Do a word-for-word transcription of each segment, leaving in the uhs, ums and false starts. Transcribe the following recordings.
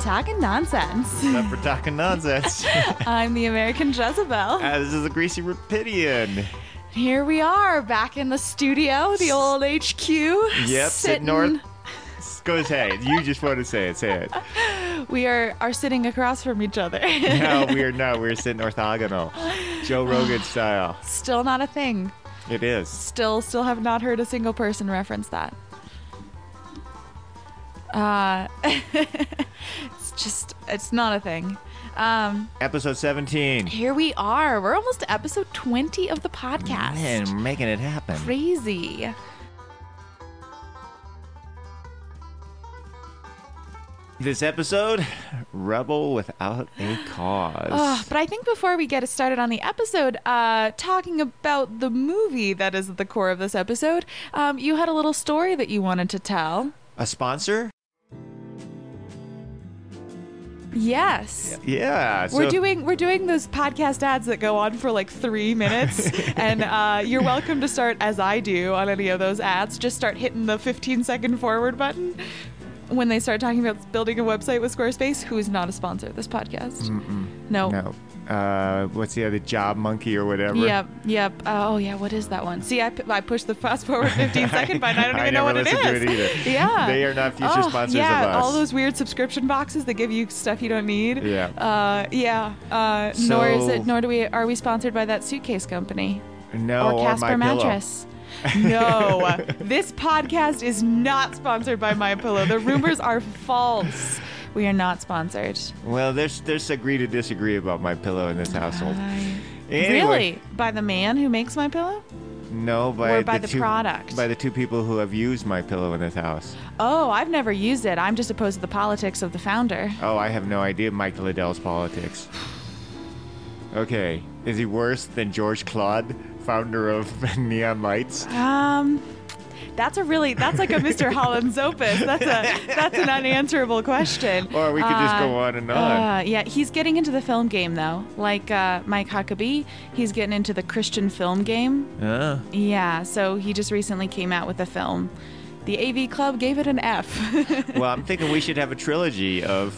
talking nonsense. What's up for talking nonsense? I'm the American Jezebel. Uh, this is the Greasy Rapidian. Here we are, back in the studio, the old H Q. Yep, sitting north. Go say it. You just want to say it. Say it. We are, are sitting across from each other. No, we are not. We're sitting orthogonal. Joe Rogan style. Still not a thing. It is. Still, still have not heard a single person reference that. Uh, it's just, it's not a thing. Um, Episode seventeen. Here we are. We're almost to episode twenty of the podcast. Man, we're making it happen. Crazy. This episode, Rebel Without a Cause. Oh, but I think before we get started on the episode, uh, talking about the movie that is at the core of this episode, um, you had a little story that you wanted to tell. A sponsor? Yes. Yeah. We're so- doing we're doing those podcast ads that go on for like three minutes, and uh, you're welcome to start as I do on any of those ads. Just start hitting the fifteen second forward button when they start talking about building a website with Squarespace, who is not a sponsor of this podcast. Mm-mm. No. No. Uh, what's the other? Job Monkey or whatever? Yep, yep. Uh, oh, yeah, what is that one? See, I, p- I pushed the fast forward fifteen second button. I don't even I know what never it is. listened to it either. Yeah. They are not future oh, sponsors yeah, of us. all those weird subscription boxes that give you stuff you don't need. Yeah. Uh, yeah. Uh, So- nor is it, nor do we, are we sponsored by that suitcase company. No, or or Casper My Pillow. Mattress. No, this podcast is not sponsored by My Pillow. The rumors are false. We are not sponsored. Well, there's there's agree to disagree about My Pillow in this household. I- Anyway, Really? By the man who makes My Pillow? No, by Or by the two, product? By the two people who have used My Pillow in this house. Oh, I've never used it. I'm just opposed to the politics of the founder. Oh, I have no idea Mike Liddell's politics. Okay, is he worse than George Claude, founder of Neon Lights? Um, that's a really that's like a Mister Holland's opus. That's a that's an unanswerable question. Or we could just go on and on. Uh, yeah, he's getting into the film game though. Like uh, Mike Huckabee, he's getting into the Christian film game. Ah. Yeah, so he just recently came out with a film. The A V Club gave it an F. Well, I'm thinking we should have a trilogy of.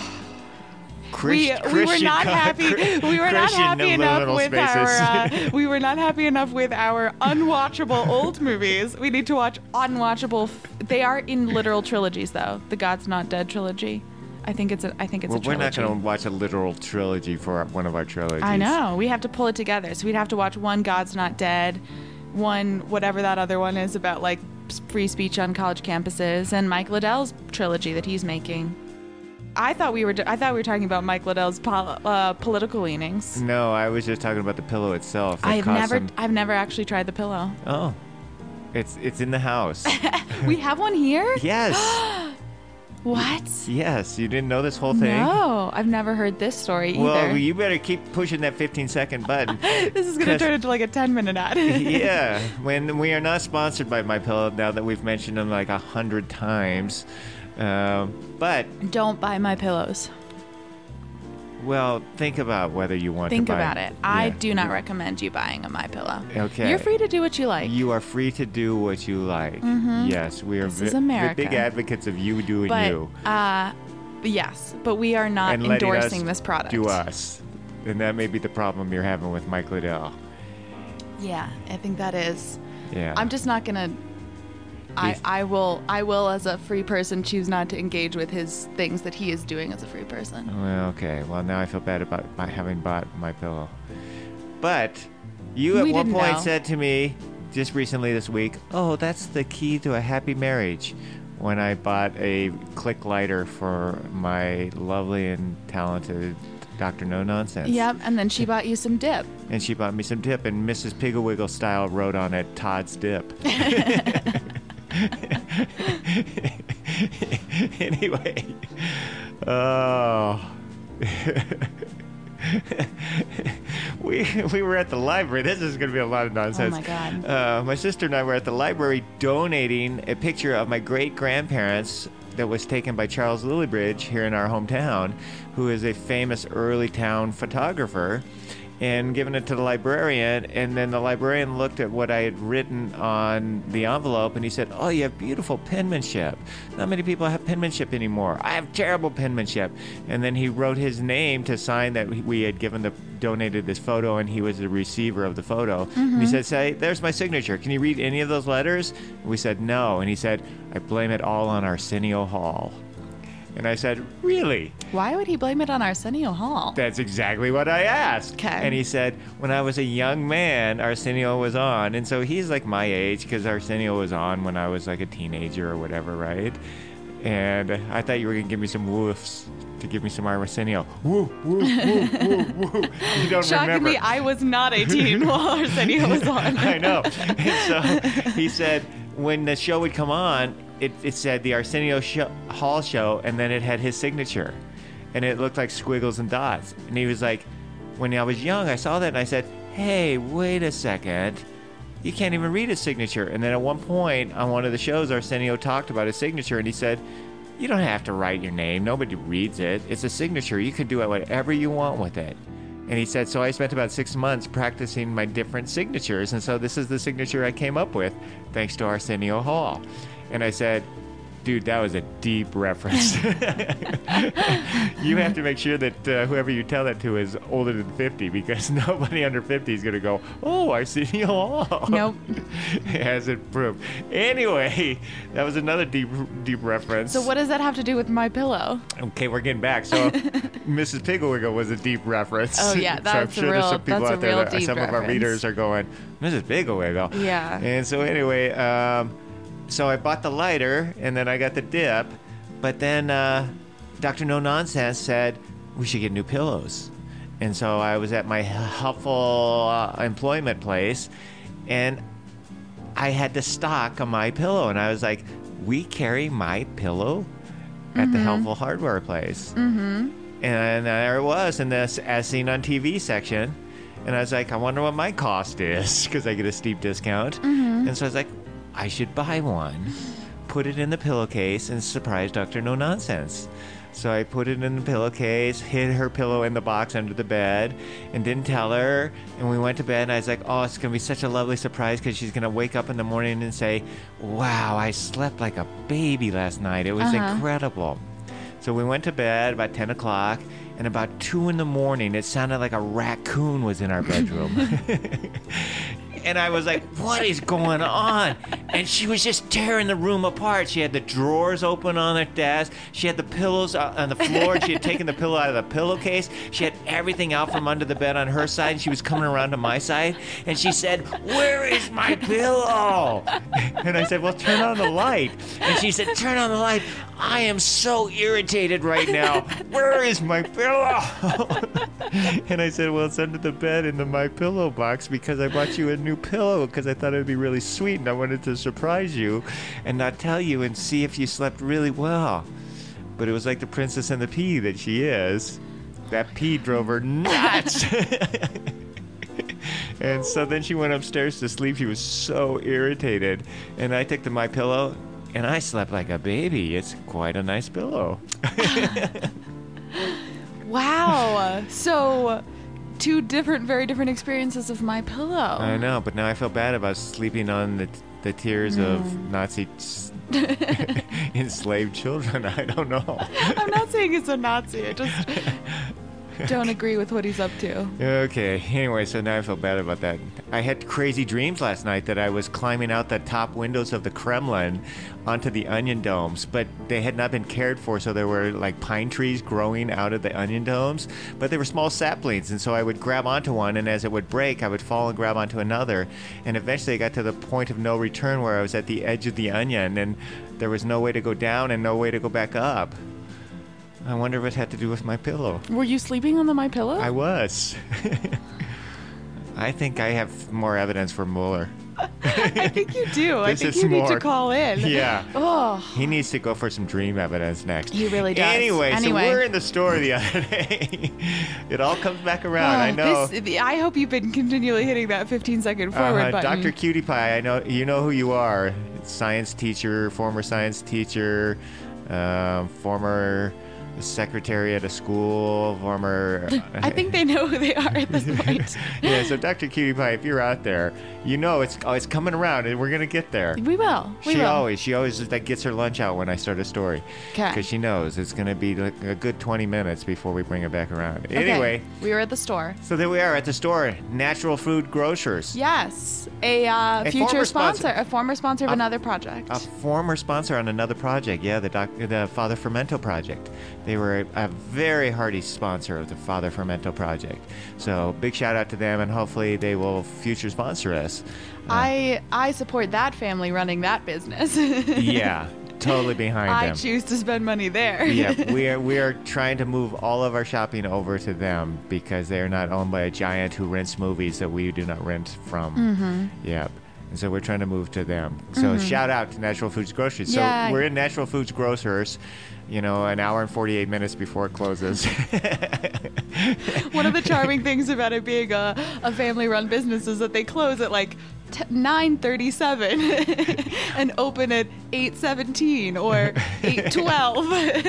We, Christ, we were Christian not co- happy. Christian We were not happy enough liminal with our. spaces. Uh, we were not happy enough with our unwatchable old movies. We need to watch unwatchable. F- they are in literal trilogies, though. The God's Not Dead trilogy. I think it's a. I think it's Well, a we're trilogy. not going to watch a literal trilogy for our, one of our trilogies. I know. We have to pull it together. So we'd have to watch one God's Not Dead, one whatever that other one is about, like free speech on college campuses, and Mike Liddell's trilogy that he's making. I thought we were. I thought we were talking about Mike Liddell's pol- uh, political leanings. No, I was just talking about the pillow itself. that I've cost never. them- I've never actually tried the pillow. Oh, it's it's in the house. We have one here. Yes, What? yes. You didn't know this whole thing? No, I've never heard this story either. Well, you better keep pushing that fifteen second button. This is gonna 'cause- turn into like a ten minute ad. Yeah, when we are not sponsored by My Pillow now that we've mentioned them like a hundred times. Um, but Don't buy my pillows. well, think about whether you want Think to buy about it. I Yeah. do not recommend you buying a My Pillow. Okay. You're free to do what you like. You are free to do what you like. Mhm. Yes, we are This vi- is America. big advocates of you doing but you. uh, yes, but we are not and letting endorsing us this product. Do us. And that may be the problem you're having with Mike Liddell. Yeah, I think that is. Yeah. I'm just not gonna. I, He's- I will I will as a free person choose not to engage with his things that he is doing as a free person. Well, okay. Well, now I feel bad about by having bought My Pillow. But you at We one didn't point know. said to me just recently this week, "Oh, that's the key to a happy marriage." When I bought a click lighter for my lovely and talented Doctor No Nonsense. Yep, and then she bought you some dip. And she bought me some dip, and Missus Pigglewiggle style wrote on it, Todd's Dip. Anyway. Oh. we we were at the library. This is going to be a lot of nonsense. Oh, my God. Uh, my sister and I were at the library donating a picture of my great-grandparents that was taken by Charles Lillibridge here in our hometown, who is a famous early town photographer. and given it to the librarian. And then the librarian looked at what I had written on the envelope, and he said, "Oh, you have beautiful penmanship. Not many people have penmanship anymore. I have terrible penmanship." And then he wrote his name to sign that we had given the donated this photo, and he was the receiver of the photo. Mm-hmm. And he said, "Say, there's my signature. Can you read any of those letters?" And we said, "No." And he said, "I blame it all on Arsenio Hall." And I said, "Really?" Why would he blame it on Arsenio Hall? That's exactly what I asked. Okay. And he said, "When I was a young man, Arsenio was on." And so he's like my age, because Arsenio was on when I was like a teenager or whatever, right? And I thought you were going to give me some woofs to give me some Arsenio. Woo, woo, woo, woo, woo. You don't remember. Shockingly, I was not eighteen while Arsenio was on. I know. And so he said, when the show would come on, it, it said the Arsenio show, Hall show, and then it had his signature. And it looked like squiggles and dots. And he was like, when I was young, I saw that, and I said, "Hey, wait a second. You can't even read his signature." And then at one point on one of the shows, Arsenio talked about his signature, and he said, "You don't have to write your name. Nobody reads it. It's a signature. You can do whatever you want with it." And he said, so I spent about six months practicing my different signatures. And so this is the signature I came up with, thanks to Arsenio Hall. And I said, "Dude, that was a deep reference." You have to make sure that uh, whoever you tell that to is older than fifty, because nobody under fifty is going to go, "Oh, Arsenio Hall." Nope. It hasn't proved. Anyway, that was another deep deep reference. So what does that have to do with My Pillow? Okay, we're getting back. So Missus Pigglewiggle was a deep reference. Oh, yeah, So I'm that's a sure there's real- some people that's a out there real that deep some of our reference. readers are going, "Missus Pigglewiggle." Yeah. And so anyway, um, so I bought the lighter, and then I got the dip, but then uh, Doctor No Nonsense said we should get new pillows. And so I was at my helpful uh, employment place, and I had to stock a My Pillow, and I was like, "We carry My Pillow at the helpful hardware place." Mm-hmm. And there it was in this As Seen on T V section. And I was like, I wonder what my cost is, because I get a steep discount. Mm-hmm. And so I was like, I should buy one, put it in the pillowcase, and surprise Doctor No Nonsense. So I put it in the pillowcase, hid her pillow in the box under the bed, and didn't tell her. And we went to bed, and I was like, oh, it's going to be such a lovely surprise, because she's going to wake up in the morning and say, "Wow, I slept like a baby last night. It was Uh-huh. incredible." So we went to bed about ten o'clock, and about two in the morning, it sounded like a raccoon was in our bedroom. And I was like, what is going on? And she was just tearing the room apart. She had the drawers open on her desk. She had the pillows uh, on the floor. She had taken the pillow out of the pillowcase. She had everything out from under the bed on her side. And she was coming around to my side. And she said, "Where is my pillow?" And I said, "Well, turn on the light." And she said, "Turn on the light. I am so irritated right now. Where is my pillow?" And I said, "Well, it's under the bed in the My Pillow box, because I bought you a new pillow, because I thought it would be really sweet, and I wanted to surprise you and not tell you and see if you slept really well." But it was like the Princess and the Pea that she is. That pea drove her nuts. And so then she went upstairs to sleep. She was so irritated. And I took the My Pillow, and I slept like a baby. It's quite a nice pillow. Wow. So, two different, very different experiences of My Pillow. I know, but now I feel bad about sleeping on the the tears Mm. of Nazi enslaved children. I don't know. I'm not saying it's a Nazi. I just don't agree with what he's up to. Okay, anyway, so now I feel bad about that. I had crazy dreams last night that I was climbing out the top windows of the Kremlin onto the onion domes, but they had not been cared for, so there were like pine trees growing out of the onion domes, but they were small saplings, and so I would grab onto one, and as it would break, I would fall and grab onto another, and eventually I got to the point of no return where I was at the edge of the onion, and there was no way to go down and no way to go back up. I wonder if it had to do with my pillow. Were you sleeping on the My Pillow? I was. I think I have more evidence for Mueller. I think you do. I This think is you need more- to call in. Yeah. Oh, He needs to go for some dream evidence next. he really does. Anyway, Anyway. so we're in the store the other day. It all comes back around. I Oh, know. This, I hope you've been continually hitting that fifteen second forward Uh, button. Doctor Cutie Pie, I know you know who you are. Science teacher, former science teacher, um, former secretary at a school, former... I think they know who they are at this point. Yeah, so Doctor Cutie Pie, if you're out there, you know it's oh, it's coming around, and we're going to get there. We will. We she will. always, she always like, gets her lunch out when I start a story. Okay. Because she knows it's going to be like a good twenty minutes before we bring it back around. Okay. Anyway. We were at the store. So there we are at the store, Natural Food Grocers. Yes. A, uh, A future former sponsor. sponsor. A former sponsor of A- another project. A former sponsor on another project, yeah, the doc, the Father Fermento project. They were a, a very hearty sponsor of the Father Fermento project. So big shout out to them, and hopefully they will future sponsor us. Uh, I I support that family running that business. yeah, totally behind I them. choose to spend money there. Yeah, we are we are trying to move all of our shopping over to them because they are not owned by a giant who rents movies that we do not rent from. Mm-hmm. Yep. And so we're trying to move to them. So Mm-hmm. shout out to Natural Foods Groceries. Yeah. So we're in Natural Foods Grocers, you know, an hour and forty-eight minutes before it closes. One of the charming things about it being a, a family-run business is that they close at like t- nine thirty-seven and open at eight seventeen or eight twelve.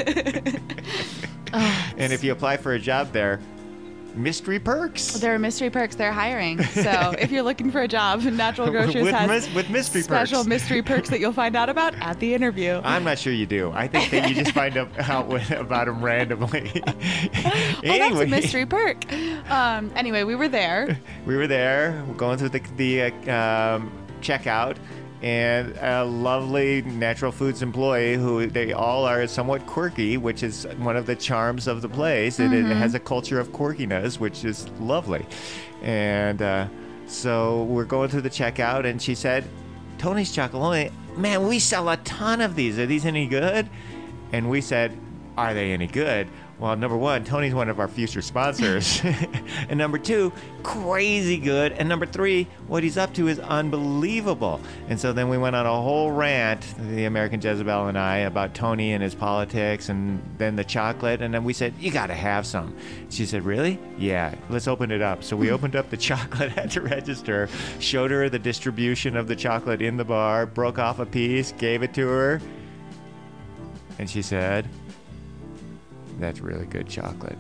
Oh, And if you apply for a job there, mystery perks. there are mystery perks. They're hiring. So if you're looking for a job, Natural Grocers with, has mis- with mystery special perks. mystery perks that you'll find out about at the interview. I'm not sure you do. I think that you just find out, out with, about them randomly. Oh, that's a mystery perk. Um, anyway, we were there. We were there, going through the, the uh, um, checkout, and a lovely Natural Foods employee who they all are somewhat quirky, which is one of the charms of the place. It, Mm-hmm. it has a culture of quirkiness, which is lovely. And uh, so we're going through the checkout, and she said, Tony's Chocolonely, man, we sell a ton of these. Are these any good? And we said, are they any good? Well, number one, Tony's one of our future sponsors. And number two, crazy good. And number three, what he's up to is unbelievable. And so then we went on a whole rant, the American Jezebel and I, about Tony and his politics and then the chocolate. And then we said, you got to have some. She said, really? Yeah, let's open it up. So we opened up the chocolate at the register, showed her the distribution of the chocolate in the bar, broke off a piece, gave it to her. And she said, that's really good chocolate.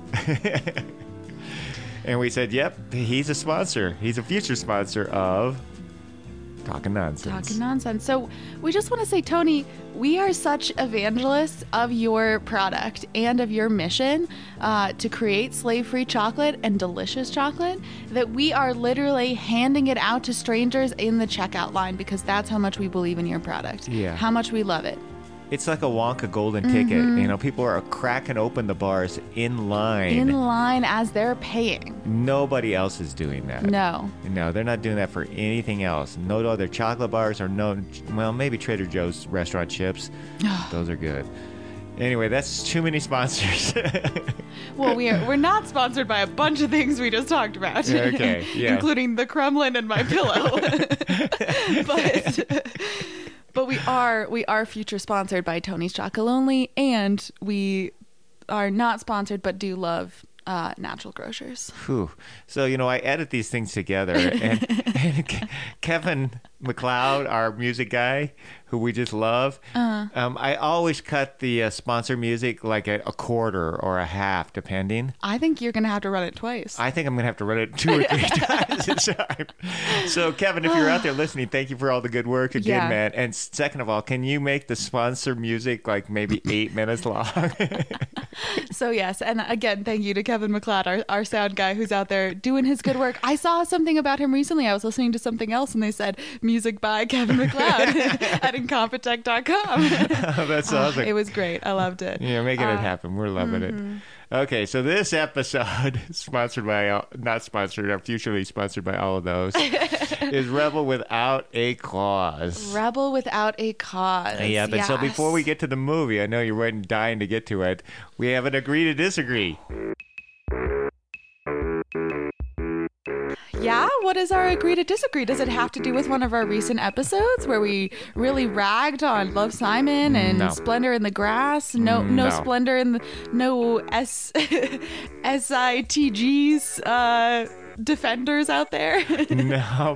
And we said, yep, he's a sponsor. He's a future sponsor of Talking Nonsense. Talking nonsense. So we just want to say, Tony, we are such evangelists of your product and of your mission uh, to create slave-free chocolate and delicious chocolate that we are literally handing it out to strangers in the checkout line because that's how much we believe in your product. Yeah. How much we love it. It's like a Wonka golden ticket. You know, people are cracking open the bars in line. In line as they're paying. Nobody else is doing that. No. No, they're not doing that for anything else. No other chocolate bars or no, well, maybe Trader Joe's restaurant chips. Those are good. Anyway, that's too many sponsors. Well, we are, we're not sponsored by a bunch of things we just talked about. Okay, yeah. Including the Kremlin and my pillow. but but we are we are future sponsored by Tony's Chocolonely, and we are not sponsored but do love uh, Natural Grocers. Whew. So, you know, I edit these things together, and, and Ke- Kevin MacLeod, our music guy, who we just love, uh-huh. um, I always cut the uh, sponsor music like at a quarter or a half, depending. I think you're going to have to run it twice. I think I'm going to have to run it two or three times a time. So, Kevin, if you're out there listening, thank you for all the good work again, Yeah. man. And second of all, can you make the sponsor music like maybe eight minutes long? So, yes. And again, thank you to Kevin MacLeod, our, our sound guy who's out there doing his good work. I saw something about him recently. I was listening to something else, and they said, music by Kevin MacLeod at incompetech dot com. Oh, that's awesome. It was great. I loved it. Yeah, making Uh, it happen. We're loving mm-hmm. it. Okay, so this episode, sponsored by, all, not sponsored, or futurely sponsored by all of those, is Rebel Without a Cause. Rebel Without a Cause. Yeah, but so Yes. before we get to the movie, I know you're waiting, dying to get to it, we have an agree to disagree. Yeah? What is our agree to disagree? Does it have to do with one of our recent episodes where we really ragged on Love Simon and No. Splendor in the Grass? No, no, No. Splendor in the, no S, S I T Gs, uh, defenders out there? No.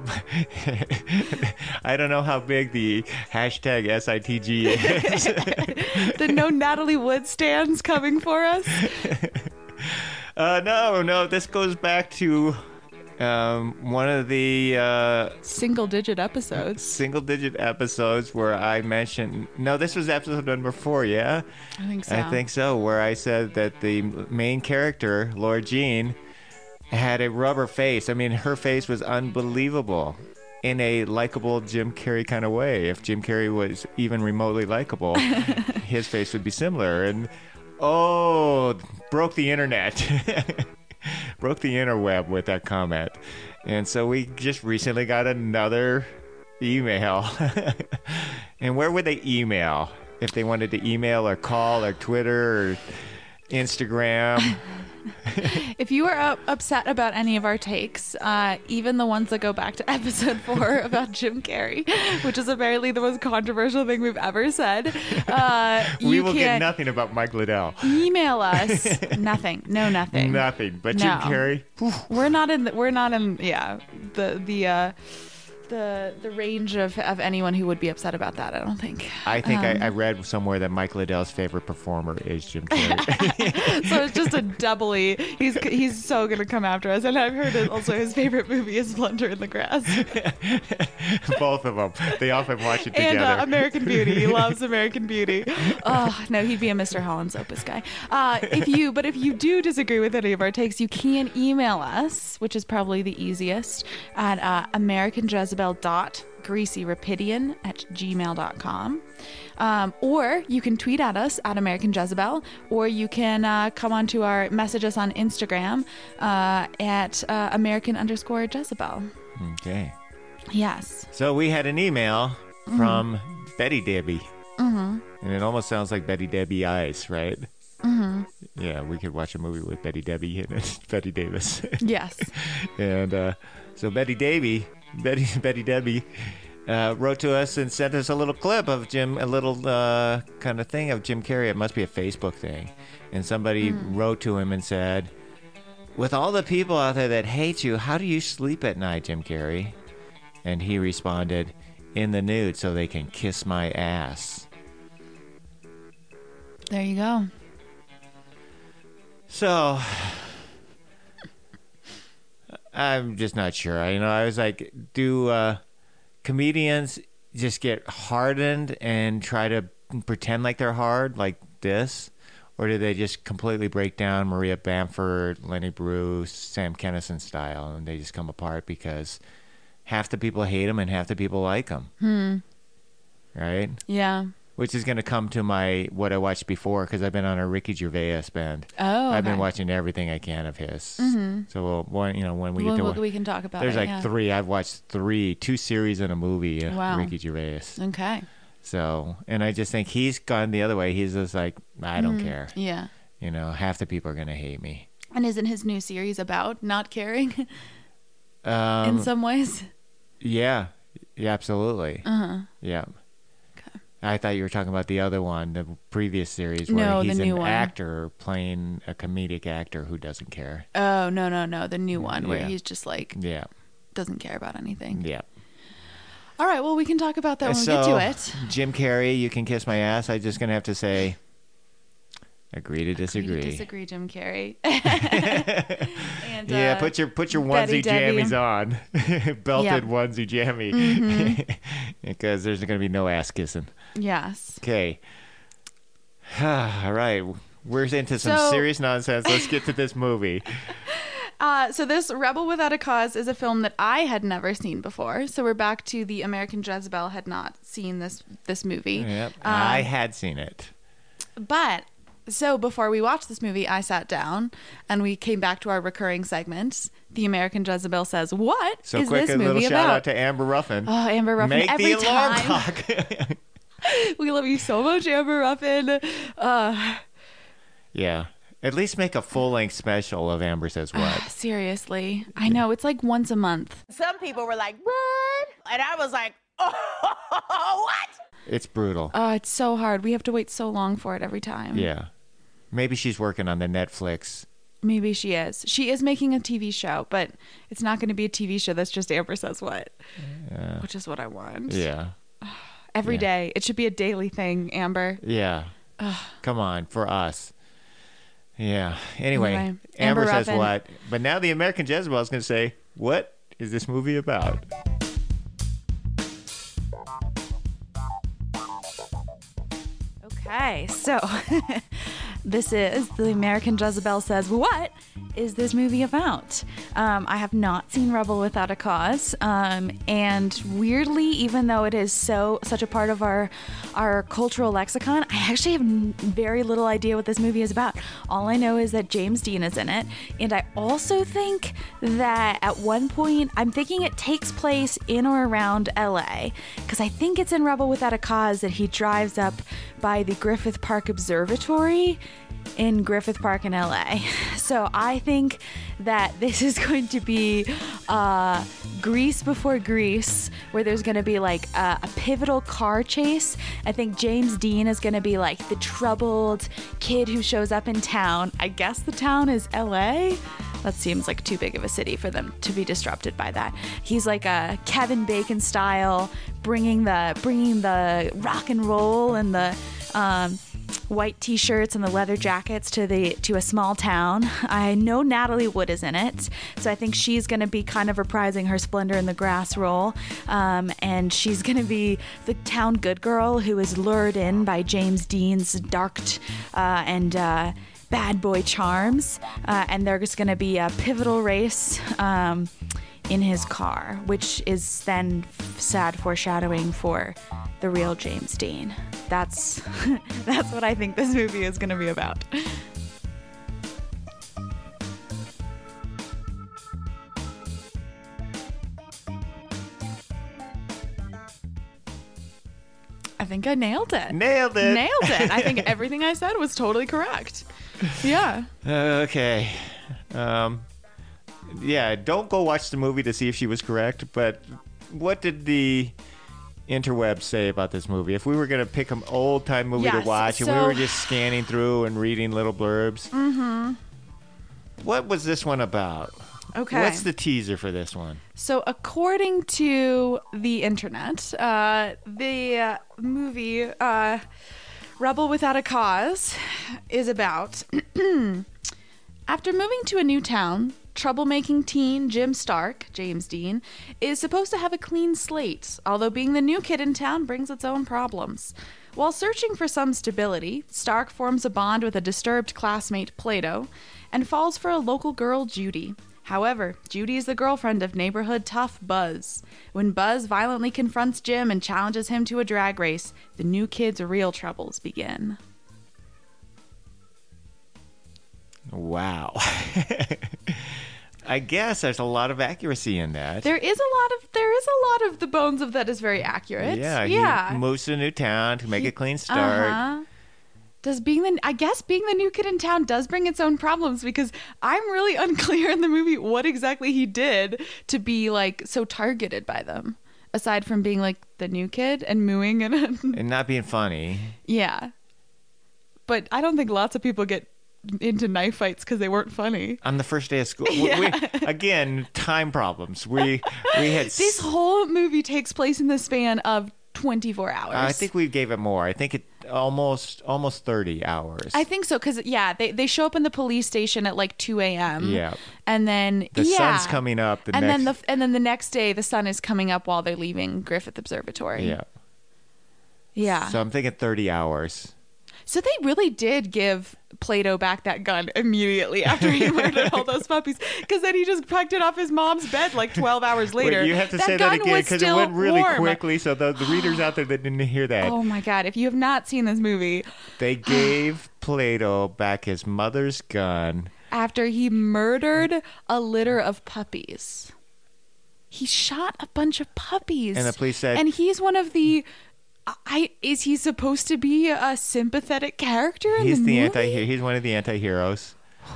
I don't know how big the hashtag S I T G is. The no Natalie Wood stands coming for us? Uh, no, no. This goes back to um, one of the uh, Single-digit episodes. single-digit episodes where I mentioned. No, this was episode number four. Yeah, I think so. I think so. Where I said that the main character, Laura Jean, had a rubber face. I mean, her face was unbelievable in a likable Jim Carrey kind of way. If Jim Carrey was even remotely likable, his face would be similar. And oh, broke the internet. Broke the interweb with that comment. And so we just recently got another email. And where would they email? If they wanted to email or call or Twitter or Instagram. If you are up, upset about any of our takes, uh, even the ones that go back to episode four about Jim Carrey, which is apparently the most controversial thing we've ever said, uh, we you will can get nothing about Mike Liddell. email us. Nothing. No, nothing. Nothing. But No. Jim Carrey. Whew. We're not in. The, we're not in. Yeah, the the uh, the the range of, of anyone who would be upset about that. I don't think. I think Um, I, I read somewhere that Mike Liddell's favorite performer is Jim Carrey. So it's just a doubly. He's he's so gonna come after us. And I've heard it also his favorite movie is Splinter in the Grass. Both of them. They often watch it And together. uh, American Beauty. He loves American Beauty. Oh no, he'd be a Mister Holland's Opus guy. Uh, if you, but if you do disagree with any of our takes, you can email us, which is probably the easiest, at uh, American Jezebel dot greasyrapidian at gmail dot com. Um, or you can tweet at us at American Jezebel, or you can uh, come onto our message us on Instagram uh, at uh, American underscore Jezebel. Okay. Yes. So we had an email from Betty Debbie. Mm-hmm. And it almost sounds like Betty Debbie Eyes, right? Mm-hmm. Yeah, we could watch a movie with Betty Debbie in it. Betty Davis. Yes. And uh, so Betty Debbie, Betty Betty Debbie, uh, wrote to us and sent us a little clip of Jim, a little uh, kind of thing of Jim Carrey. It must be a Facebook thing. And somebody Mm. wrote to him and said, "With all the people out there that hate you, how do you sleep at night, Jim Carrey?" And he responded, "In the nude so they can kiss my ass." There you go. So I'm just not sure. I, you know, I was like, do uh, comedians just get hardened and try to pretend like they're hard like this? Or do they just completely break down Maria Bamford, Lenny Bruce, Sam Kinison style, and they just come apart because half the people hate them and half the people like them? Hmm. Right? Yeah. Which is going to come to my what I watched before, because I've been on a Ricky Gervais bend. Oh, I've been okay. watching everything I can of his. Mm-hmm. So we'll, when, you know, when we Well, get to we- we can talk about there's it, like yeah. three. I've watched three, two series and a movie. Of Wow. Ricky Gervais. Okay. So, and I just think he's gone the other way. He's just like, I don't Mm, care. Yeah. You know, half the people are gonna hate me. And isn't his new series about not caring Um, in some ways? yeah, yeah, absolutely. Uh-huh. Yeah. Okay. I thought you were talking about the other one, the previous series where No, the he's new an one. actor playing a comedic actor who doesn't care. Oh, no, no, no. The new one where Yeah. he's just like Yeah, doesn't care about anything. yeah. All right. Well, we can talk about that when so, we get to it. Jim Carrey, you can kiss my ass. I'm just gonna have to say, agree to disagree. Agree to disagree, Jim Carrey. and, Yeah, uh, put your put your Betty onesie Debbie. jammies on, belted Yep. onesie jammy, Mm-hmm. because there's going to be no ass kissing. Yes. Okay. All right, we're into some So- serious nonsense. Let's get to this movie. Uh, so this Rebel Without a Cause is a film that I had never seen before. So we're back to the American Jezebel had not seen this this movie. Yep, Um, I had seen it. But so before we watched this movie, I sat down and we came back to our recurring segment. The American Jezebel says, "What is So quick, this a little movie shout about?" out to Amber Ruffin. Oh, Amber Ruffin! Make every the alarm time clock. we love you so much, Amber Ruffin. Uh, Yeah, at least make a full length special of Amber Says What. seriously, I know it's like once a month. Some people were like, what? And I was like, oh, what? It's brutal. Oh, it's so hard. We have to wait so long for it every time. Yeah, maybe she's working on the Netflix Maybe she is. She is making a T V show, but it's not going to be a T V show that's just Amber Says What, Yeah. which is what I want. Yeah. Every Yeah. day. It should be a daily thing, Amber. Yeah. Come on, for us. Yeah. Anyway, Anyway, Amber, Amber says Ruffin. what? But now the American Jezebel is going to say, what is this movie about? Okay, so this is the American Jezebel Says What is this movie about? Um, I have not seen Rebel Without a Cause, um, and weirdly, even though it is so such a part of our our cultural lexicon, I actually have n- very little idea what this movie is about. All I know is that James Dean is in it, and I also think that at one point, I'm thinking it takes place in or around L A, because I think it's in Rebel Without a Cause that he drives up by the Griffith Park Observatory in Griffith Park in L A. So I think that this is going to be uh, Grease before Grease, where there's going to be like a, a pivotal car chase. I think James Dean is going to be like the troubled kid who shows up in town. I guess the town is L A. That seems like too big of a city for them to be disrupted by that. He's like a Kevin Bacon style, bringing the bringing the rock and roll and the um, white t-shirts and the leather jackets to the to a small town. I know Natalie Wood is in it, so I think she's going to be kind of reprising her Splendor in the Grass role, um, and she's going to be the town good girl who is lured in by James Dean's dark uh, and uh, bad boy charms, uh, and there's going to be a pivotal race um, in his car, which is then f- sad foreshadowing for the real James Dean. That's that's what I think this movie is going to be about. I think I nailed it. Nailed it. Nailed it. I think everything I said was totally correct. Yeah. Okay. Um, yeah, don't go watch the movie to see if she was correct, but what did the interwebs say about this movie? If we were going to pick an old-time movie Yes, to watch and so- we were just scanning through and reading little blurbs, mm-hmm. what was this one about? Okay. What's the teaser for this one? So, according to the internet, uh, the uh, movie uh, Rebel Without a Cause is about after moving to a new town, troublemaking teen Jim Stark, James Dean, is supposed to have a clean slate, although being the new kid in town brings its own problems. While searching for some stability, Stark forms a bond with a disturbed classmate, Plato, and falls for a local girl, Judy. However, Judy is the girlfriend of neighborhood tough Buzz. When Buzz violently confronts Jim and challenges him to a drag race, the new kid's real troubles begin. Wow. I guess there's a lot of accuracy in that. There is a lot of there is a lot of the bones of that is very accurate. yeah, yeah. he moves to a new town to make a clean start. Uh-huh. Does being the I guess being the new kid in town does bring its own problems, because I'm really unclear in the movie what exactly he did to be like so targeted by them, aside from being like the new kid and mooing and And not being funny. yeah. But I don't think lots of people get into knife fights because they weren't funny. On the first day of school. Yeah. We, again, time problems. We we had. This whole movie takes place in the span of twenty-four hours. I think we gave it more. I think it almost almost thirty hours. I think so, because yeah, they, they show up in the police station at like two a.m. Yeah. and then the yeah. sun's coming up. The and next, then the and then the next day the sun is coming up while they're leaving Griffith Observatory. yeah. Yeah. So I'm thinking thirty hours. So they really did give Plato back that gun immediately after he murdered all those puppies, because then he just packed it off his mom's bed like twelve hours later. Wait, you have to that say gun that again was because it still went really warm. quickly. So the, the readers out there that didn't hear that, Oh my God! If you have not seen this movie, they gave Plato back his mother's gun. after he murdered a litter of puppies, he shot a bunch of puppies, And the police said- and he's one of the. I is he supposed to be a sympathetic character in He's the, the movie? anti. He's one of the anti-heroes.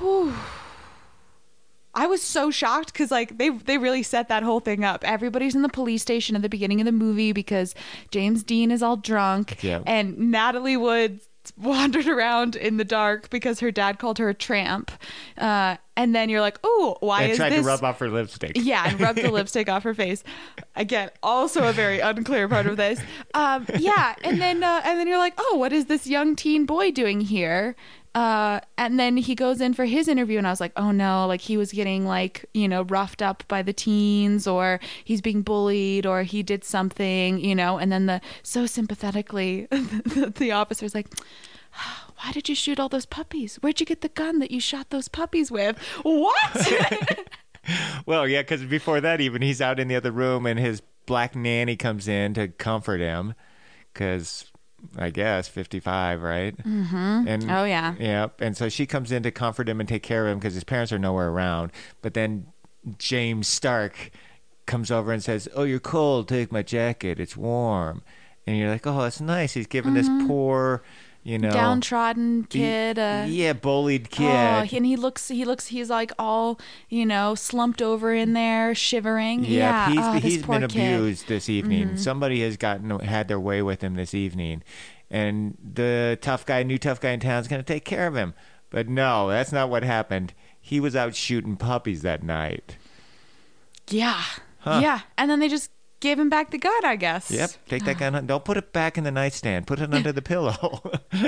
I was so shocked because like they they really set that whole thing up. Everybody's in the police station at the beginning of the movie because James Dean is all drunk, Yeah. and Natalie Wood wandered around in the dark because her dad called her a tramp. Uh, and then you're like, oh, why And is tried this? to rub off her lipstick. Yeah, and rub the lipstick off her face. Again, also a very unclear part of this. Um, yeah, and then uh, and then you're like, oh, what is this young teen boy doing here? Uh, and then he goes in for his interview, and I was like, oh no, like he was getting like, you know, roughed up by the teens, or he's being bullied, or he did something, you know. And then the so sympathetically, the, the officer's like, why did you shoot all those puppies? Where'd you get the gun that you shot those puppies with? What? Well, yeah, because before that, even he's out in the other room, and his black nanny comes in to comfort him, because I guess fifty-five, right? Mm-hmm. And oh yeah, yeah. And so she comes in to comfort him and take care of him because his parents are nowhere around. But then James Stark comes over and says, "Oh, you're cold. Take my jacket. It's warm." And you're like, "Oh, that's nice." He's giving Mm-hmm. this poor, you know, downtrodden kid. Uh, yeah, bullied kid. Oh, and he looks, he looks, he's like all, you know, slumped over in there, shivering. Yeah, he's, oh, this he's poor been kid. abused this evening. Mm-hmm. Somebody has gotten had their way with him this evening, and the tough guy, new tough guy in town, is going to take care of him. But no, that's not what happened. He was out shooting puppies that night. Yeah, Huh. yeah, and then they just gave him back the gun, I guess. Yep, take that gun. Don't put it back in the nightstand. Put it under the pillow.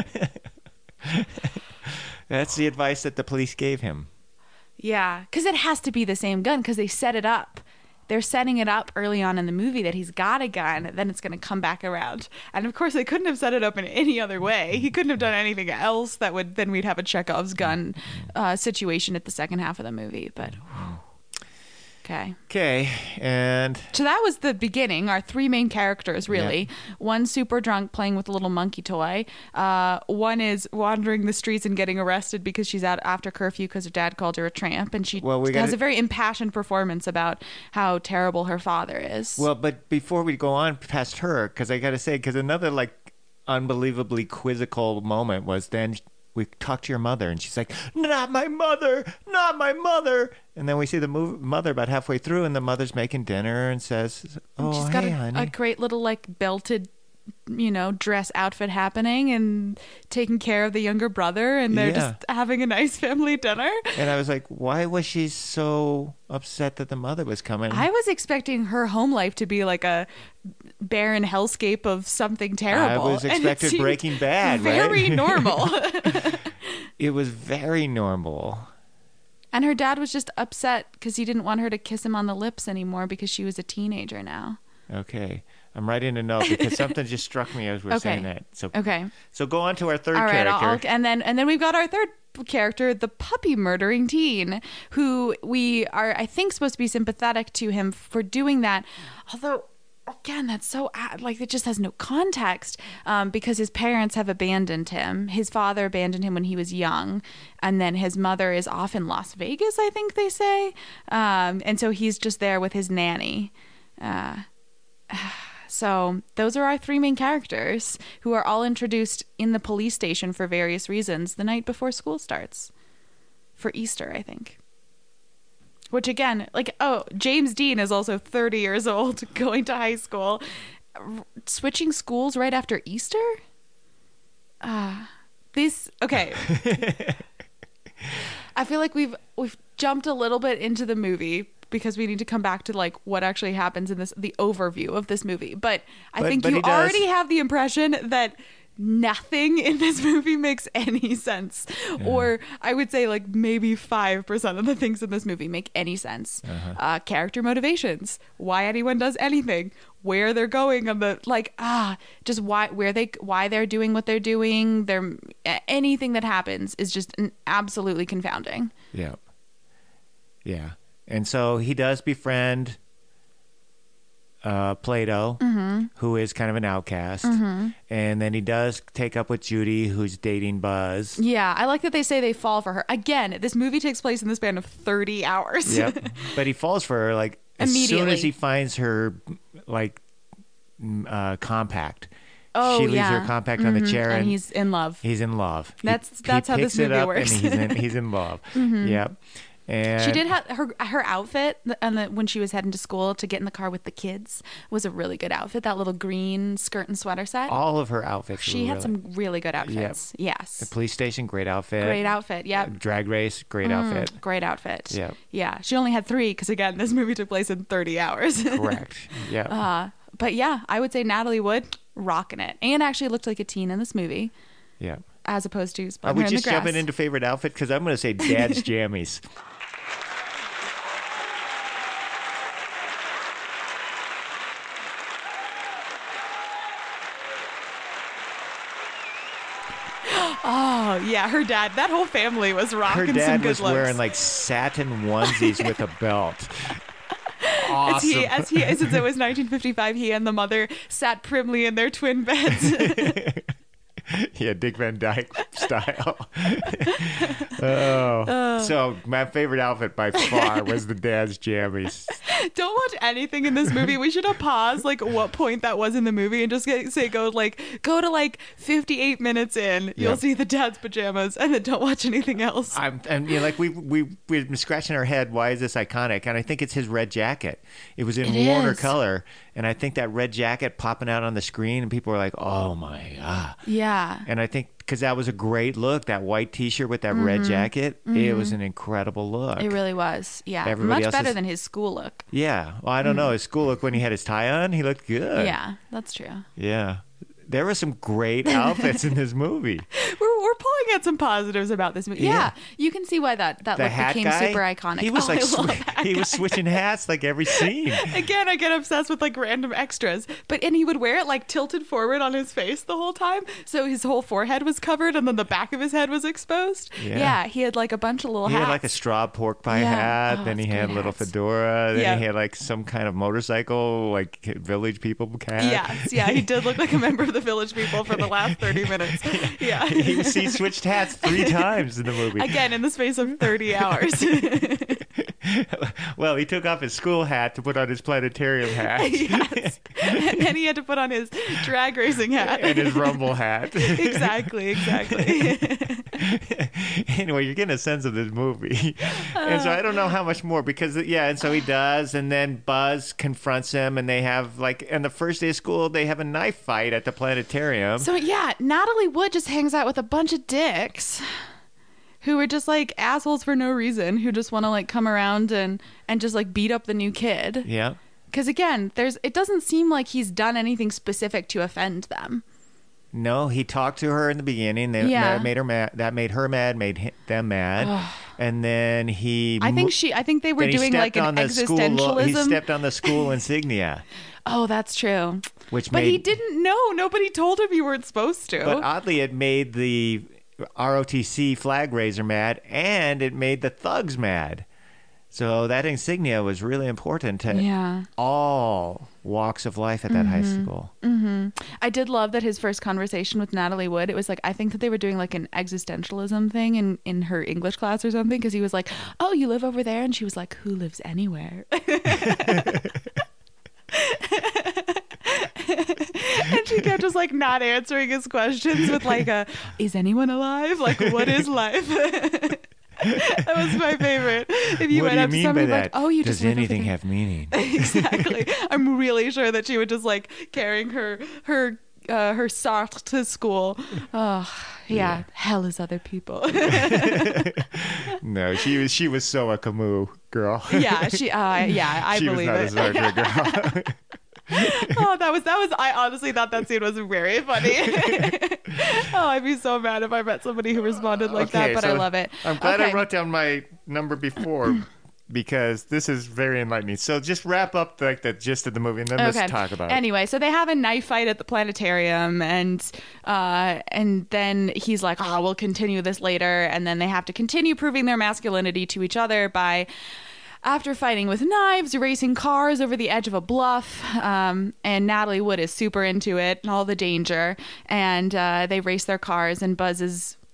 That's the advice that the police gave him. Yeah, because it has to be the same gun because they set it up. They're setting it up early on in the movie that he's got a gun, then it's going to come back around. And of course, they couldn't have set it up in any other way. He couldn't have done anything else that would, then we'd have a Chekhov's gun uh, situation at the second half of the movie. But, whew. Okay. Okay, and So that was the beginning. Our three main characters, really. Yeah. One super drunk playing with a little monkey toy. Uh, one is wandering the streets and getting arrested because she's out after curfew because her dad called her a tramp. And she Well, we has gotta- a very impassioned performance about how terrible her father is. well, but before we go on past her, because I got to say, because another like unbelievably quizzical moment was then we talked to your mother, and she's like, "Not my mother, not my mother." And then we see the mov- mother about halfway through, and the mother's making dinner and says, "Oh, she's hey, got a, honey." a great little like belted, you know, dress outfit happening and taking care of the younger brother, and they're Yeah. just having a nice family dinner. And I was like, why was she so upset that the mother was coming? I was expecting her home life to be like a barren hellscape of something terrible. I was and it expected seemed Breaking Bad, very right? normal. It was very normal. And her dad was just upset because he didn't want her to kiss him on the lips anymore because she was a teenager now. Okay. I'm writing a note because something just struck me as we're Okay. saying that. So, Okay. so go on to our third All right, character. I'll, and then and then we've got our third character, the puppy murdering teen, who we are, I think, supposed to be sympathetic to him for doing that. Although, again, that's so ad- like it just has no context um, because his parents have abandoned him. His father abandoned him when he was young, and then his mother is off in Las Vegas, I think they say, um, and so he's just there with his nanny. Uh, So those are our three main characters who are all introduced in the police station for various reasons the night before school starts. For Easter, I think. Which again, like, oh, James Dean is also thirty years old, going to high school. R- switching schools right after Easter? Ah, uh, these, okay. I feel like we've we've jumped a little bit into the movie because we need to come back to like what actually happens in this, the overview of this movie. But I But- think but you he does- already have the impression that nothing in this movie makes any sense. Or I would say like maybe five percent of the things in this movie make any sense. Uh-huh. Uh, character motivations, why anyone does anything, where they're going on the, like, ah, just why, where they, why they're doing what they're doing. They're, anything that happens is just an absolutely confounding. Yeah. Yeah. And so he does befriend uh, Plato, Mm-hmm. who is kind of an outcast. And then he does take up with Judy, who's dating Buzz. Yeah, I like that they say they fall for her. Again, this movie takes place in the span of thirty hours. Yep. But he falls for her, like, as soon Immediately. as he finds her, like, m- uh, compact. Oh, she leaves yeah. her compact on the Mhm. chair, and and he's in love. he's in love. He- That's- he that's how this picks it movie up works. And he's in, he's in love. Yep. And She did have her her outfit and the, when she was heading to school to get in the car with the kids was a really good outfit. That little green skirt and sweater set. all of her outfits. She were had really, some really good outfits. Yes. The police station, great outfit. Great outfit. Yep. Drag race, great outfit. Great outfit. Yep. Yeah. She only had three because again, this movie took place in thirty hours. Correct. Yeah. Uh, but yeah, I would say Natalie Wood rocking it, and actually looked like a teen in this movie yeah. as opposed to Are splitting we her in the just grass. jumping into favorite outfit? Because I'm going to say Dad's jammies. Oh yeah, her dad. That whole family was rocking Her some dad good was looks. wearing like satin onesies with a belt. As Awesome. he, as he, since it was nineteen fifty-five, he and the mother sat primly in their twin beds. Yeah, Dick Van Dyke style. oh. So my favorite outfit by far was the Dad's jammies. Don't watch anything in this movie. We should have paused like what point that was in the movie and just get, say go like go to like fifty-eight minutes in. You'll Yeah. see the dad's pajamas, and then don't watch anything else. I'm, and you know, like we we we've been scratching our head. Why is this iconic? And I think it's his red jacket. It was in It Warner is. color, and I think that red jacket popping out on the screen, and people were like, "Oh my god!" Yeah. And I think because that was a great look, that white T-shirt with that red jacket, it was an incredible look. Mm-hmm. It really was. Yeah. Everybody Much else better is- than his school look. Yeah. Well, I don't know. His school look when he had his tie on, he looked good. Yeah, that's true. Yeah. There were some great outfits in this movie. We're, we're pulling out some positives about this movie. Yeah, Yeah. you can see why that, that The look hat became guy, super iconic. He was Oh, like I love swi- that he guy. was switching hats like every scene. Again, I get obsessed with like random extras. But and he would wear it like tilted forward on his face the whole time. So his whole forehead was covered and then the back of his head was exposed. Yeah. Yeah, he had like a bunch of little He hats. had like a straw pork pie Yeah. hat, Oh, then he it's had a great little hats. fedora, then Yeah. he had like some kind of motorcycle, like village people hat. Yes, yeah, he did look like a member of the Village People for the last thirty minutes. Yeah. he, he switched hats three times in the movie. Again, in the space of thirty hours. Well, he took off his school hat to put on his planetarium hat Yes. And then he had to put on his drag racing hat. and his rumble hat. Exactly, exactly. Anyway, you're getting a sense of this movie. And so I don't know how much more because, yeah, and so he does. And then Buzz confronts him and they have, like, on the first day of school, they have a knife fight at the planetarium. So yeah, Natalie Wood just hangs out with a bunch of dicks who are just like assholes for no reason, who just want to like come around and and just like beat up the new kid. Yeah. Because again, there's it doesn't seem like he's done anything specific to offend them. No, he talked to her in the beginning. They, Yeah. that made her mad. That made her mad. Made hi- them mad. And then he. I mo- think she. I think they were then he doing like stepped an on the school. existentialism. He stepped on the school insignia, Oh, that's true. which But made. he didn't know. Nobody told him you weren't supposed to. But oddly, it made the R O T C flag raiser mad, and it made the thugs mad. So that insignia was really important to Yeah. all walks of life at that high school. I did love that his first conversation with Natalie Wood, it was like, I think that they were doing like an existentialism thing in, in her English class or something. Cause he was like, oh, you live over there? And she was like, who lives anywhere? And she kept just like not answering his questions with like a, is anyone alive? Like, what is life? That was my favorite. If you What went do you up to mean by somebody that? like, oh, you Does just live over anything there." have meaning? Exactly. I'm really sure that she would just like carrying her her uh, her Sartre to school. Oh, yeah. Yeah. Hell is other people. No, she was she was so a Camus girl. Yeah, she. Uh, yeah, I she was believe not it. a Sartre girl. Oh, that was that was. I honestly thought that scene was very funny. Oh, I'd be so mad if I met somebody who responded like that, Okay, but I so love it. I'm glad I Okay. wrote down my number before because this is very enlightening. So just wrap up like the gist of the movie and then let's talk about it. Anyway, so they have a knife fight at the planetarium, and uh, and then he's like, "Oh, we'll continue this later," and then they have to continue proving their masculinity to each other by. After fighting with knives, racing cars over the edge of a bluff, um, and Natalie Wood is super into it and all the danger, and uh, they race their cars, and Buzz is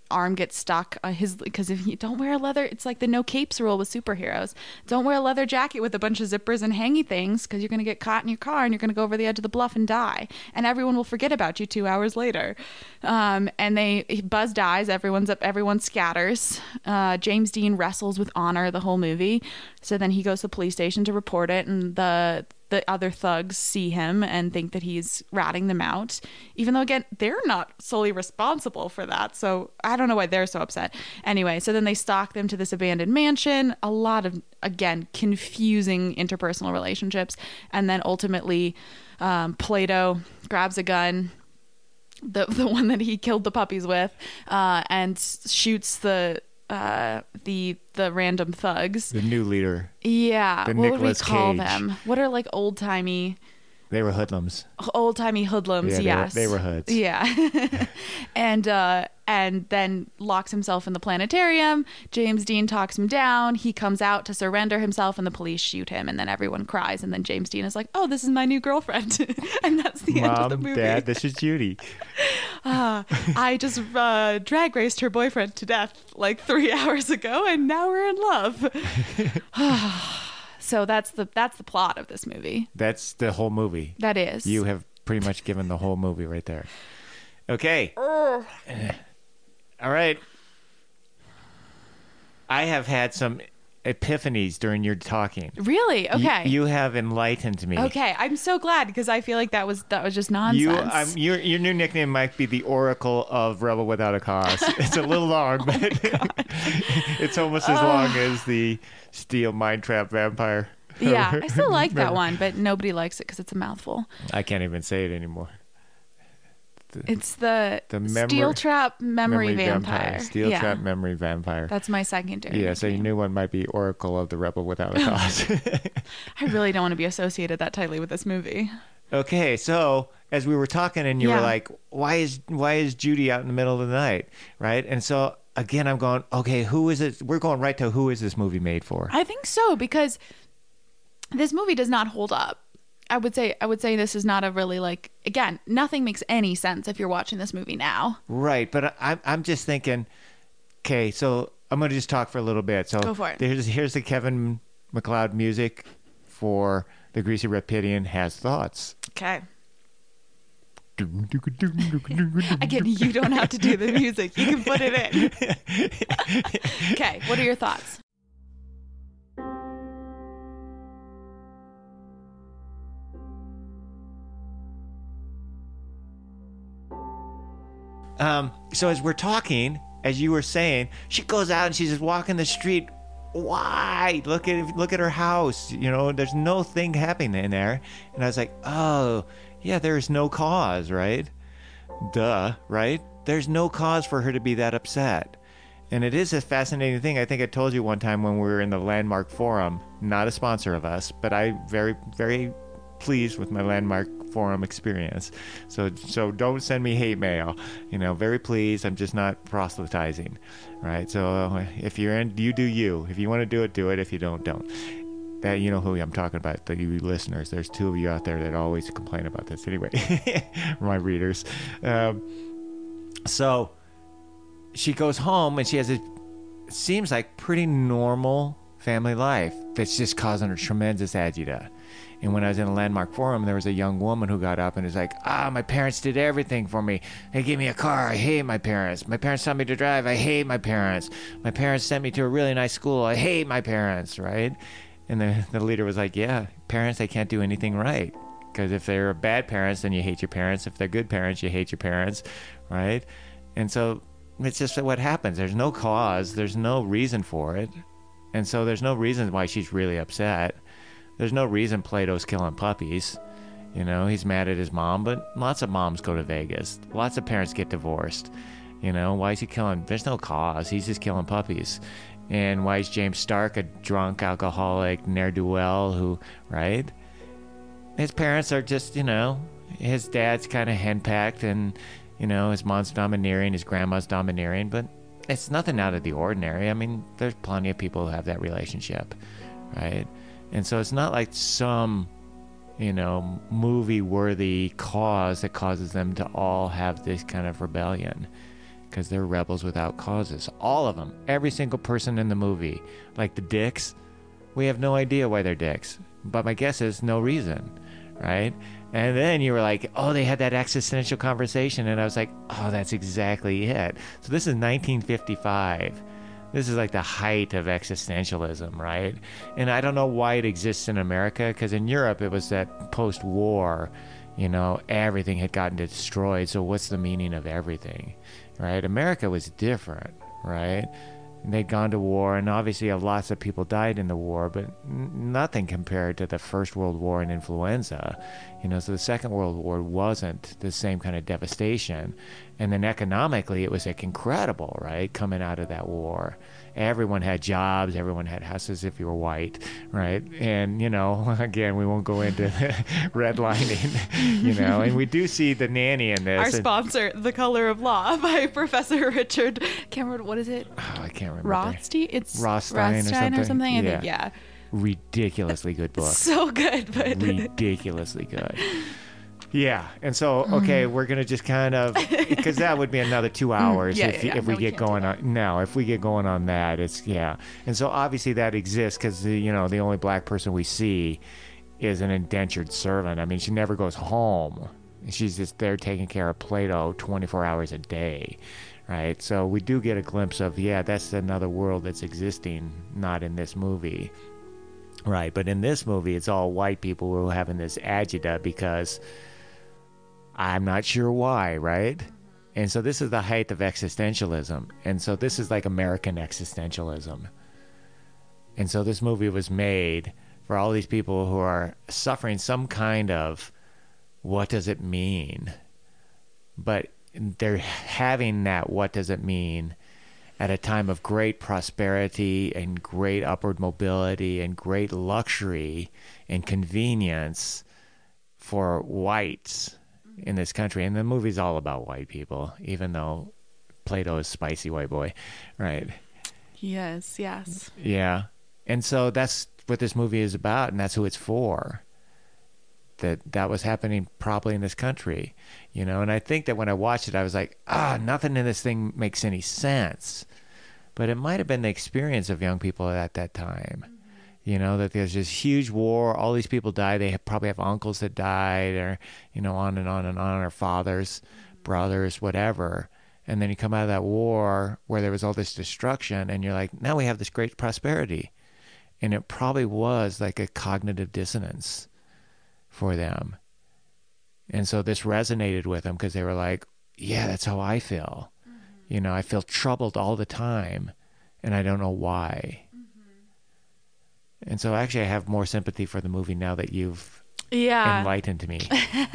arm gets stuck on his, because if you don't wear a leather, it's like the no capes rule with superheroes. Don't wear a leather jacket with a bunch of zippers and hangy things, because you're going to get caught in your car and you're going to go over the edge of the bluff and die. And everyone will forget about you two hours later. Um, and they, Buzz dies. Everyone's up, everyone scatters. Uh, James Dean wrestles with honor the whole movie. So then he goes to the police station to report it, and the the other thugs see him and think that he's ratting them out, even though, again, they're not solely responsible for that. So I don't know why they're so upset. Anyway, so then they stalk them to this abandoned mansion. A lot of, again, confusing interpersonal relationships. And then ultimately, um, Plato grabs a gun, the the one that he killed the puppies with, uh, and shoots the uh the the random thugs, The new leader. yeah The what Nicolas would we call Cage. them? What are like old-timey They were hoodlums. old-timey hoodlums? Yeah, they were- yes, they were hoods. Yeah. and uh and then locks himself in the planetarium. James Dean talks him down. He comes out to surrender himself, and the police shoot him, and then everyone cries, and then James Dean is like, oh, this is my new girlfriend. And that's the end of the Mom, movie. Dad, this is Judy. uh, I just uh, drag raced her boyfriend to death like three hours ago, and now we're in love. So that's the that's the plot of this movie. That's the whole movie. That is. You have pretty much given the whole movie right there. Okay. All right. I have had some epiphanies during your talking. Really? Okay. You, you have enlightened me. Okay, I'm so glad, because I feel like that was that was just nonsense. You, I'm, your, your new nickname might be the Oracle of Rebel Without a Cause. It's a little long, but it's almost as long as the Steel Mind Trap Vampire. Yeah, I still like that one, but nobody likes it because it's a mouthful. I can't even say it anymore. It's the, The memor- Steel Trap Memory, Vampire. Steel yeah. Trap Memory Vampire. That's my secondary. Yeah, so your nickname. new one might be Oracle of the Rebel Without a Cause. I really don't want to be associated that tightly with this movie. Okay, so as we were talking and you Yeah. were like, why is why is Judy out in the middle of the night, right? And so again, I'm going, okay, who is it? We're going right to who is this movie made for? I think so, because this movie does not hold up. I would say I would say this is not a really, like, again, nothing makes any sense if you're watching this movie now. Right, but I'm I'm just thinking, okay, so I'm going to just talk for a little bit. So Go for it. Here's here's the Kevin MacLeod music for The Greasy Reptilian Has Thoughts. Okay. Again, you don't have to do the music. You can put it in. Okay, what are your thoughts? Um, so as we're talking, as you were saying, she goes out and she's just walking the street. Why? Look at look at her house. You know, there's no thing happening in there. And I was like, oh, yeah, there's no cause, right? Duh, right? There's no cause for her to be that upset. And it is a fascinating thing. I think I told you one time when we were in the Landmark Forum, not a sponsor of us, but I very, very pleased with my Landmark Forum experience. So so don't send me hate mail. You know, very pleased. I'm just not proselytizing, right? So uh, if you're in, you do you. If you want to do it, do it. If you don't, don't. That, you know who I'm talking about, the you listeners. There's two of you out there that always complain about this. Anyway, my readers. Um, so she goes home and she has a, it seems like pretty normal family life that's just causing her tremendous agita. And when I was in a Landmark Forum, there was a young woman who got up and was like, ah, my parents did everything for me. They gave me a car. I hate my parents. My parents taught me to drive. I hate my parents. My parents sent me to a really nice school. I hate my parents, right? And the, the leader was like, yeah, parents, they can't do anything right. Because if they're bad parents, then you hate your parents. If they're good parents, you hate your parents, right? And so it's just what happens. There's no cause. There's no reason for it. And so there's no reason why she's really upset. There's no reason Plato's killing puppies. You know, he's mad at his mom, but lots of moms go to Vegas. Lots of parents get divorced. You know, why is he killing? There's no cause. He's just killing puppies. And why is James Stark a drunk, alcoholic, ne'er-do-well who, right? His parents are just, you know, his dad's kind of henpecked and, you know, his mom's domineering, his grandma's domineering, but it's nothing out of the ordinary. I mean, there's plenty of people who have that relationship, right? And so it's not like some, you know, movie-worthy cause that causes them to all have this kind of rebellion. because they're rebels without causes. All of them. Every single person in the movie. Like the dicks, we have no idea why they're dicks. But my guess is no reason, right? And then you were like, oh, they had that existential conversation. And I was like, oh, that's exactly it. So this is nineteen fifty-five. This is like the height of existentialism, right? And I don't know why it exists in America, because in Europe it was that post-war, you know, everything had gotten destroyed. So what's the meaning of everything, right? America was different, right? And they'd gone to war, and obviously lots of people died in the war, but n- nothing compared to the First World War and influenza. You know, so the Second World War wasn't the same kind of devastation. And then economically, it was like incredible, right, coming out of that war. Everyone had jobs, everyone had houses if you were white, right? And, you know, again, we won't go into redlining, you know, and we do see the nanny in this. Our and, sponsor, The Color of Law by Professor Richard Cameron, what is it? oh, I can't remember. Rothstein? It's Rothstein or Rothstein or something? something? I Yeah. think, yeah. Ridiculously good book. So good, but Ridiculously good. Yeah, and so okay, we're gonna just kind of, because that would be another two hours Yeah, if, yeah, yeah. if we No, we get can't do going that. on. No, if we get going on that, it's yeah, and so obviously that exists because you know the only black person we see is an indentured servant. I mean, she never goes home. She's just there taking care of Plato twenty-four hours a day, right? So we do get a glimpse of yeah, that's another world that's existing, not in this movie. Right, but in this movie, it's all white people who are having this agita because I'm not sure why, right? And so this is the height of existentialism. And so this is like American existentialism. And so this movie was made for all these people who are suffering some kind of, what does it mean? But they're having that, what does it mean, at a time of great prosperity and great upward mobility and great luxury and convenience for whites in this country. And the movie's all about white people, even though Plato is spicy white boy, right? yes, yes. Yeah. And so that's what this movie is about, and that's who it's for. That that was happening probably in this country, you know. And I think that when I watched it, I was like, ah, nothing in this thing makes any sense. But it might have been the experience of young people at that time, mm-hmm. you know, that there's this huge war. All these people die. They have, probably have uncles that died, or you know, on and on and on, or fathers, mm-hmm. brothers, whatever. And then you come out of that war where there was all this destruction, and you're like, now we have this great prosperity, and it probably was like a cognitive dissonance for them. And so this resonated with them because they were like, yeah, that's how I feel. Mm-hmm. You know, I feel troubled all the time and I don't know why. Mm-hmm. And so actually I have more sympathy for the movie now that you've Yeah. enlightened me.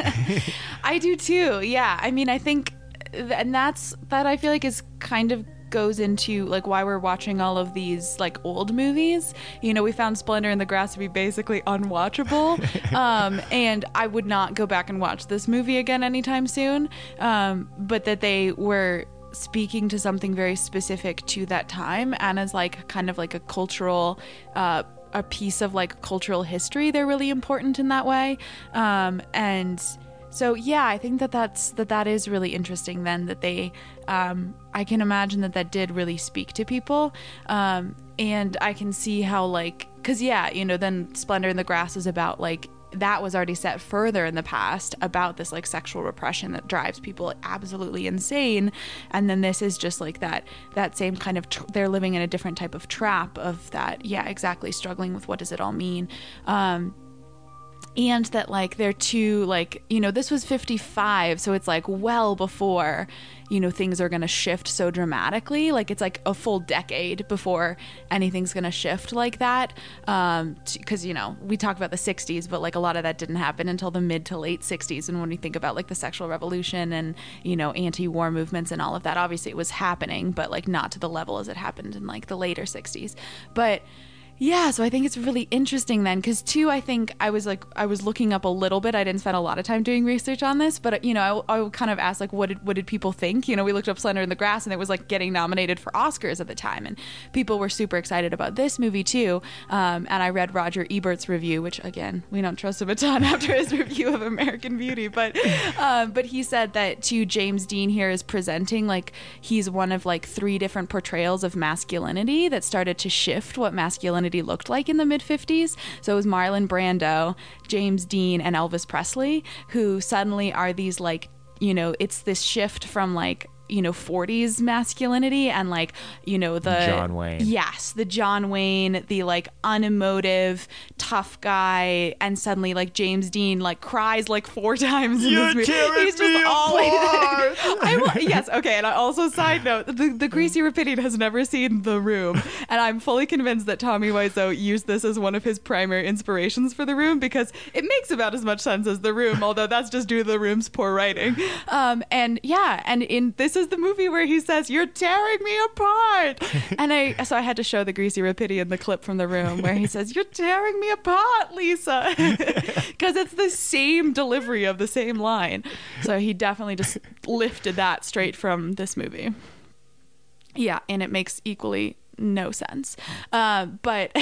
I do too. Yeah. I mean, I think, th- and that's, that I feel like is kind of goes into like why we're watching all of these like old movies. You know, we found Splendor in the Grass to be basically unwatchable. um, and I would not go back and watch this movie again anytime soon. Um, but that they were speaking to something very specific to that time and as like kind of like a cultural uh a piece of like cultural history. They're really important in that way. Um, and so, yeah, I think that that's, that that is really interesting then that they, um, I can imagine that that did really speak to people. Um, and I can see how like, cause yeah, you know, then Splendor in the Grass is about like, that was already set further in the past about this like sexual repression that drives people absolutely insane. And then this is just like that, that same kind of, tr- they're living in a different type of trap of that. Yeah, exactly. Struggling with what does it all mean? Um, and that like they're too like, you know, this was fifty-five, so it's like well before, you know, things are going to shift so dramatically. Like it's like a full decade before anything's going to shift like that. Um, because, you know, we talk about the sixties, but like a lot of that didn't happen until the mid to late sixties. And when we think about like the sexual revolution and, you know, anti-war movements and all of that, obviously it was happening, but like not to the level as it happened in like the later sixties. But Yeah, so I think it's really interesting then, because two, I think I was like, I was looking up a little bit. I didn't spend a lot of time doing research on this, but you know, I, I kind of asked like, what did what did people think? You know, we looked up Slender in the Grass, and it was like getting nominated for Oscars at the time, and people were super excited about this movie too. Um, and I read Roger Ebert's review, which again, we don't trust him a ton after his review of American Beauty, but um, but he said that too, James Dean here is presenting like he's one of like three different portrayals of masculinity that started to shift what masculinity looked like in the mid fifties. So it was Marlon Brando, James Dean, and Elvis Presley, who suddenly are these like, you know, it's this shift from like, you know, forties masculinity and like, you know, the John Wayne. Yes, the John Wayne, the like unemotive, tough guy, and suddenly like James Dean like cries like four times in You're this movie. tearing He's me just always apart. I will, yes, okay, and I also side note, the, the Greasy Rapidian has never seen The Room, and I'm fully convinced that Tommy Wiseau used this as one of his primary inspirations for The Room because it makes about as much sense as The Room, although that's just due to The Room's poor writing. Um, and yeah, and in this is the movie where he says, "You're tearing me apart," and I so I had to show the Greasy Rapidian the clip from The Room where he says, "You're tearing me apart, Lisa," because it's the same delivery of the same line. So he definitely just lifted that straight from this movie. Yeah, and it makes equally no sense. Uh, but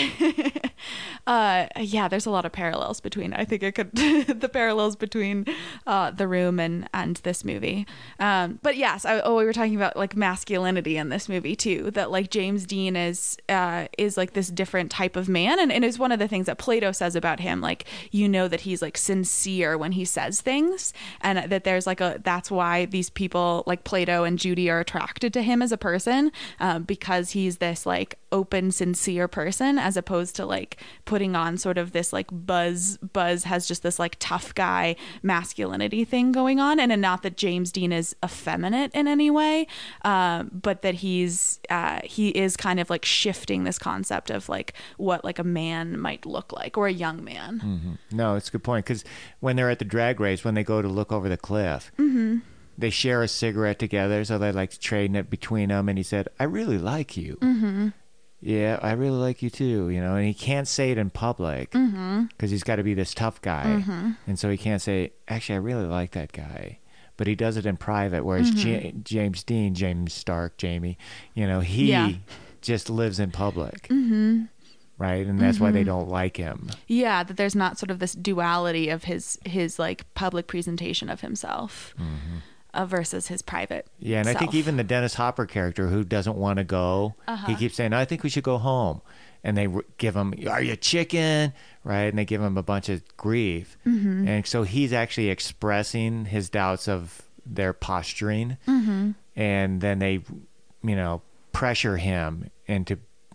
uh, yeah, there's a lot of parallels between, I think it could, the parallels between uh, The Room and, and this movie. Um, but yes, I, oh, we were talking about like masculinity in this movie too, that like James Dean is, uh, is like this different type of man. And, and it's one of the things that Plato says about him. Like, you know, that he's like sincere when he says things, and that there's like a, that's why these people like Plato and Judy are attracted to him as a person, um, because he's this like open, sincere person, as opposed to like putting on sort of this like Buzz Buzz has just this like tough guy masculinity thing going on. And, and not that James Dean is effeminate in any way, um, but that he's uh, he is kind of like shifting this concept of like what like a man might look like, or a young man. Mm-hmm. No, it's a good point, because when they're at the drag race, when they go to look over the cliff, Mm-hmm. they share a cigarette together, so they like trading it between them. And he said, "I really like you." Mm-hmm. Yeah, I really like you too, you know. And he can't say it in public because Mm-hmm. he's got to be this tough guy, Mm-hmm. and so he can't say, "Actually, I really like that guy." But he does it in private. Whereas Mm-hmm. J- James Dean, James Stark, Jamie, you know, he Yeah. just lives in public, Mm-hmm. right? And that's why they Mm-hmm. don't like him. Yeah, that there's not sort of this duality of his his like public presentation of himself uh, versus his private. Yeah, and I think self. even the Dennis Hopper character, who doesn't want to go, Uh-huh. he keeps saying, "I think we should go home." And they r- give him, "Are you chicken?" Right? And they give him a bunch of grief. Mm-hmm. And so he's actually expressing his doubts of their posturing. Mm-hmm. And then they, you know, pressure him into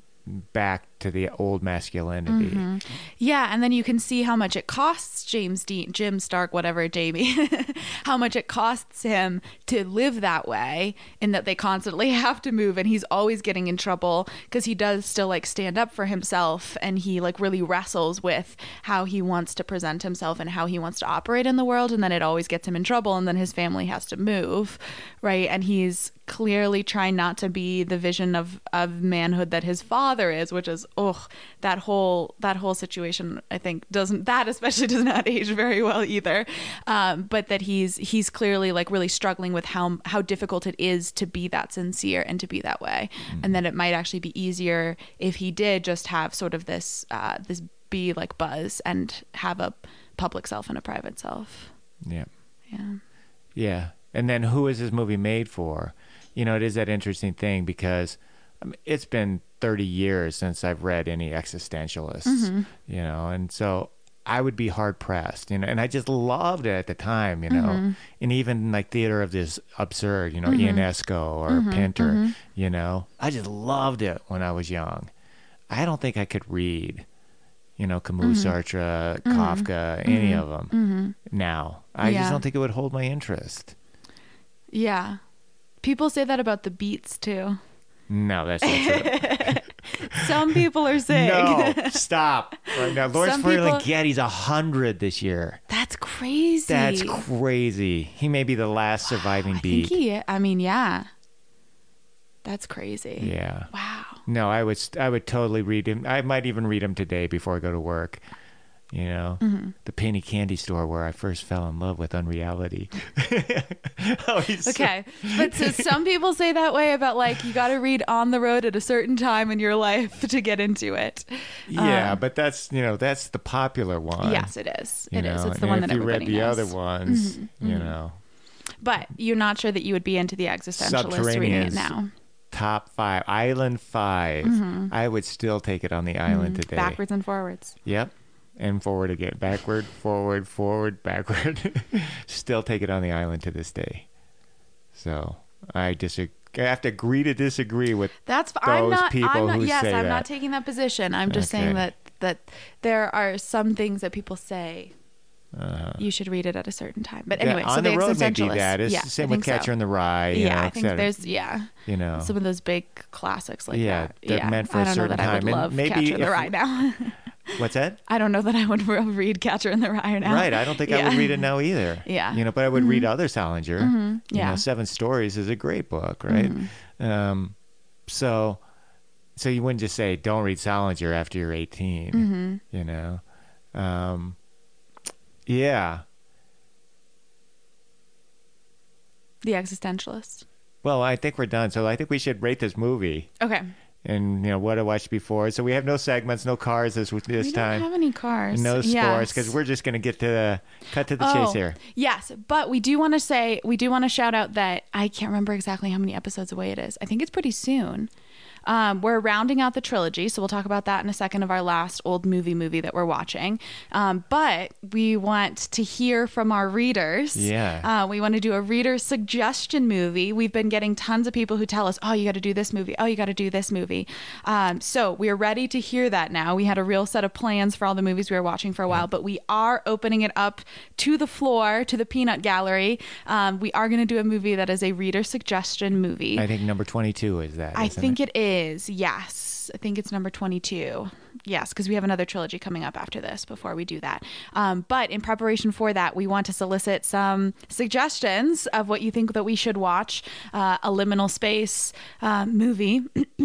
back to the old masculinity. Mm-hmm. Yeah, and then you can see how much it costs James Dean, Jim Stark, whatever, Jamie, how much it costs him to live that way, in that they constantly have to move, and he's always getting in trouble because he does still like stand up for himself, and he like really wrestles with how he wants to present himself and how he wants to operate in the world, and then it always gets him in trouble, and then his family has to move, right? And he's clearly trying not to be the vision of of manhood that his father is, which is oh that whole that whole situation I think doesn't that especially does not age very well either, um, but that he's he's clearly like really struggling with how how difficult it is to be that sincere and to be that way, mm-hmm. and that it might actually be easier if he did just have sort of this uh, this be like Buzz and have a public self and a private self. Yeah. Yeah. Yeah. And then who is this movie made for? You know, it is that interesting thing because I mean, it's been thirty years since I've read any existentialists, Mm-hmm. you know, and so I would be hard pressed, you know, and I just loved it at the time, you know, Mm-hmm. and even like Theater of this Absurd, you know, Mm-hmm. Ionesco or Mm-hmm. Pinter, Mm-hmm. you know, I just loved it when I was young. I don't think I could read, you know, Camus, Mm-hmm. Sartre, Mm-hmm. Kafka, any Mm-hmm. of them Mm-hmm. now. I Yeah. just don't think it would hold my interest. Yeah. People say that about the Beats too. No, that's not true. Some people are saying. No, stop. Right now, Lawrence Some people- Ferlinghetti's a hundred this year. That's crazy. That's crazy. He may be the last surviving I beat. think he. I mean, yeah. That's crazy. Yeah. Wow. No, I would st- I would totally read him. I might even read him today before I go to work. You know, mm-hmm. The penny candy store where I first fell in love with unreality. oh, okay, so... but so some people say that way about like you got to read On the Road at a certain time in your life to get into it. Yeah, um, but that's you know that's the popular one. Yes, it is. It know? is. It's the and one if that you everybody read the knows. other ones, mm-hmm. you mm-hmm. know. But you're not sure that you would be into the existentialist reading it now. Top five, Island Five. Mm-hmm. I would still take it on the island mm-hmm. today. Backwards and forwards. Yep. And forward again. Backward, forward, forward, backward. Still take it on the island to this day. So I disagree. I have to agree to disagree with That's, those I'm not, people I'm not, who yes, say I'm that. not taking that position. I'm just okay. saying that, that there are some things that people say uh, you should read it at a certain time. But anyway, yeah, on so the, the road may be existentialist. that. It's yeah, the same I with think Catcher so. in the Rye. You Yeah, know, I think cetera. there's, yeah. You know. Some of those big classics like yeah, that. They're yeah, meant for I a don't know certain that I would time. love and maybe Catcher in the if, Rye now. What's that? I don't know that I would read Catcher in the Rye now. Right. I don't think yeah. I would read it now either. Yeah. You know, but I would mm-hmm. read other Salinger. Mm-hmm. Yeah. You know, Seven Stories is a great book, right? Mm-hmm. Um, so, so you wouldn't just say don't read Salinger after you're eighteen. Mm-hmm. You know, um, yeah. The Existentialist. Well, I think we're done. So I think we should rate this movie. Okay. And, you know, what I watched before. So we have no segments, no cars this this we time. We don't have any cars. And no scores, because yes. we're just going to get to the, cut to the oh, chase here. Yes, but we do want to say, we do want to shout out that I can't remember exactly how many episodes away it is. I think it's pretty soon. Um, we're rounding out the trilogy, so we'll talk about that in a second of our last old movie movie that we're watching. Um, but we want to hear from our readers. Yeah. Uh, we want to do a reader suggestion movie. We've been getting tons of people who tell us, oh, you got to do this movie. Oh, you got to do this movie. Um, so we're ready to hear that now. We had a real set of plans for all the movies we were watching for a while, but we are opening it up to the floor, to the peanut gallery. Um, we are going to do a movie that is a reader suggestion movie. I think number twenty-two is that. I think it, it is. Is yes, I think it's number twenty-two. Yes, because we have another trilogy coming up after this before we do that. Um, but in preparation for that, we want to solicit some suggestions of what you think that we should watch. Uh, a liminal space uh, movie.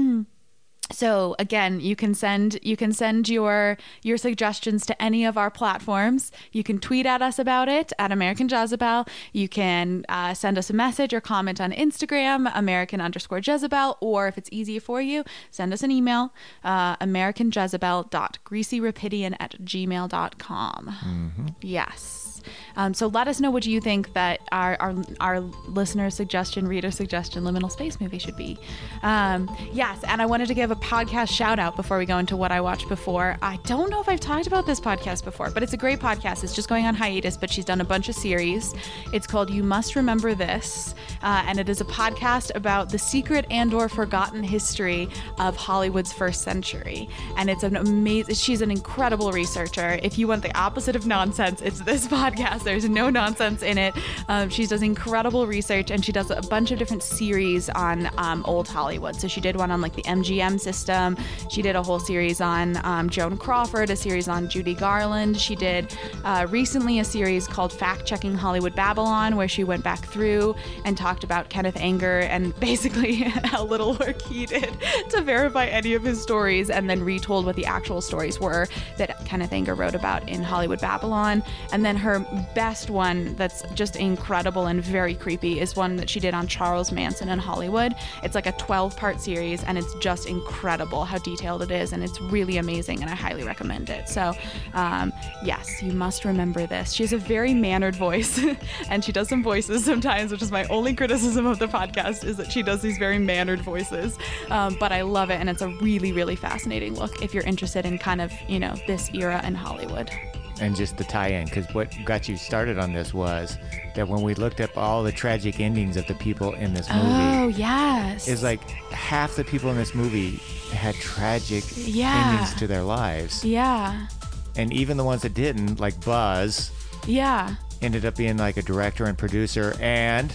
So again, you can send you can send your your suggestions to any of our platforms. You can tweet at us about it at American Jezebel. You can uh, send us a message or comment on Instagram, American underscore Jezebel, or if it's easier for you, send us an email, uh, American Jezebel dot greasyrapidian at gmail dot com. Mm-hmm. Yes. Um, so let us know what you think that our our, our listener suggestion, reader suggestion, liminal space movie should be. Um, yes, and I wanted to give a podcast shout out before we go into what I watched before. I don't know if I've talked about this podcast before, but it's a great podcast. It's just going on hiatus, but she's done a bunch of series. It's called You Must Remember This, uh, and it is a podcast about the secret and or forgotten history of Hollywood's first century. And it's an amazing, she's an incredible researcher. If you want the opposite of nonsense, it's this podcast. There's no nonsense in it. Um, she does incredible research, and she does a bunch of different series on um, old Hollywood. So she did one on like the M G M system. She did a whole series on um, Joan Crawford, a series on Judy Garland. She did uh, recently a series called Fact Checking Hollywood Babylon, where she went back through and talked about Kenneth Anger and basically how little work he did to verify any of his stories, and then retold what the actual stories were that Kenneth Anger wrote about in Hollywood Babylon. And then her best one that's just incredible and very creepy is one that she did on Charles Manson in Hollywood. It's like a twelve part series, and it's just incredible how detailed it is, and it's really amazing, and I highly recommend it. So um, yes, you must remember this. She has a very mannered voice and she does some voices sometimes, which is my only criticism of the podcast, is that she does these very mannered voices, um, but I love it, and it's a really really fascinating look if you're interested in kind of, you know, this era in Hollywood. And just to tie in, because what got you started on this was that when we looked up all the tragic endings of the people in this movie, oh yes, is like half the people in this movie had tragic yeah. endings to their lives. Yeah. And even the ones that didn't, like Buzz, yeah, ended up being like a director and producer and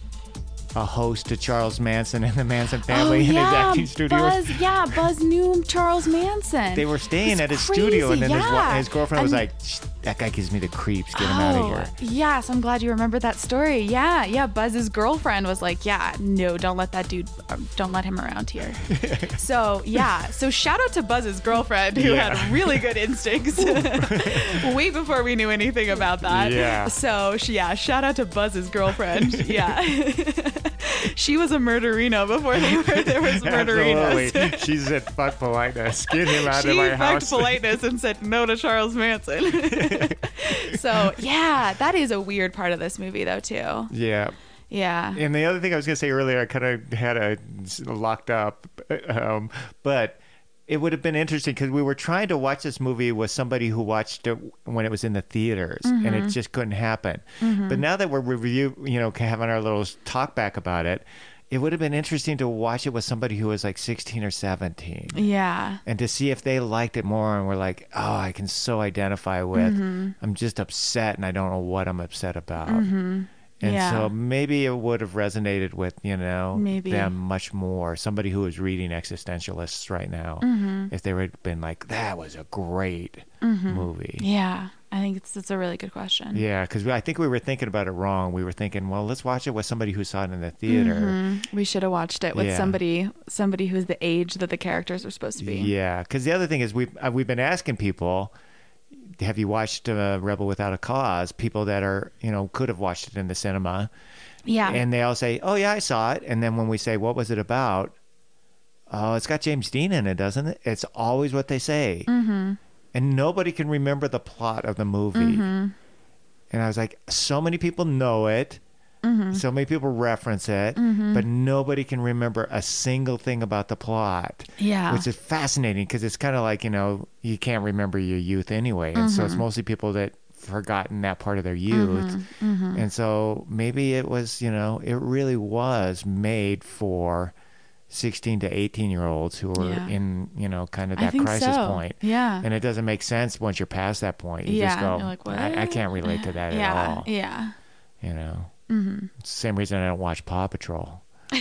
a host to Charles Manson and the Manson family oh, in yeah, his acting studios. Buzz, yeah, Buzz knew Charles Manson. They were staying It's at his crazy, studio, and then yeah. his, his girlfriend and, was like, that guy gives me the creeps. Get him out of here. Yes, I'm glad you remembered that story. Yeah, yeah. Buzz's girlfriend was like, yeah, no, don't let that dude, um, don't let him around here. So, yeah. So shout out to Buzz's girlfriend who Yeah. had really good instincts way before we knew anything about that. Yeah. So, she- yeah, shout out to Buzz's girlfriend. Yeah. She was a murderino before they were, there was murderinos. Absolutely. She said, fuck politeness. Get him out She of my fucked house. politeness and said no to Charles Manson. So, yeah, that is a weird part of this movie, though, too. Yeah. Yeah. And the other thing I was going to say earlier, I kind of had a locked up, um, but it would have been interesting because we were trying to watch this movie with somebody who watched it when it was in the theaters, and it just couldn't happen. But now that we're review, you know, having our little talk back about it, it would have been interesting to watch it with somebody who was like sixteen or seventeen. Yeah. And to see if they liked it more and were like, oh, I can so identify with, I'm just upset and I don't know what I'm upset about. And Yeah. so maybe it would have resonated with, you know, Maybe. them much more. Somebody who is reading existentialists right now, Mm-hmm. if they would have been like, that was a great movie. Yeah. I think it's, it's a really good question. Yeah, because I think we were thinking about it wrong. We were thinking, well, let's watch it with somebody who saw it in the theater. Mhm. We should have watched it with Yeah. somebody somebody who's the age that the characters are supposed to be. Yeah, because the other thing is we've uh, we've been asking people, have you watched uh, Rebel Without a Cause? People that are you know could have watched it in the cinema, Yeah. and they all say, oh yeah, I saw it. And then when we say, what was it about? Oh, it's got James Dean in it, doesn't it? It's always what they say, mm-hmm. and nobody can remember the plot of the movie. Mm-hmm. And I was like, so many people know it. Mm-hmm. So many people reference it, but nobody can remember a single thing about the plot. Yeah. Which is fascinating because it's kind of like, you know, you can't remember your youth anyway. And so it's Mm-hmm. mostly people that forgotten that part of their youth. Mm-hmm. And so maybe it was, you know, it really was made for sixteen to eighteen year olds who are Yeah. in, you know, kind of I that think crisis so. point. Yeah. And it doesn't make sense once you're past that point. You yeah. just go, You're like, what? I, I can't relate to that yeah. at all. Yeah. You know, Mm-hmm. it's the same reason I don't watch Paw Patrol.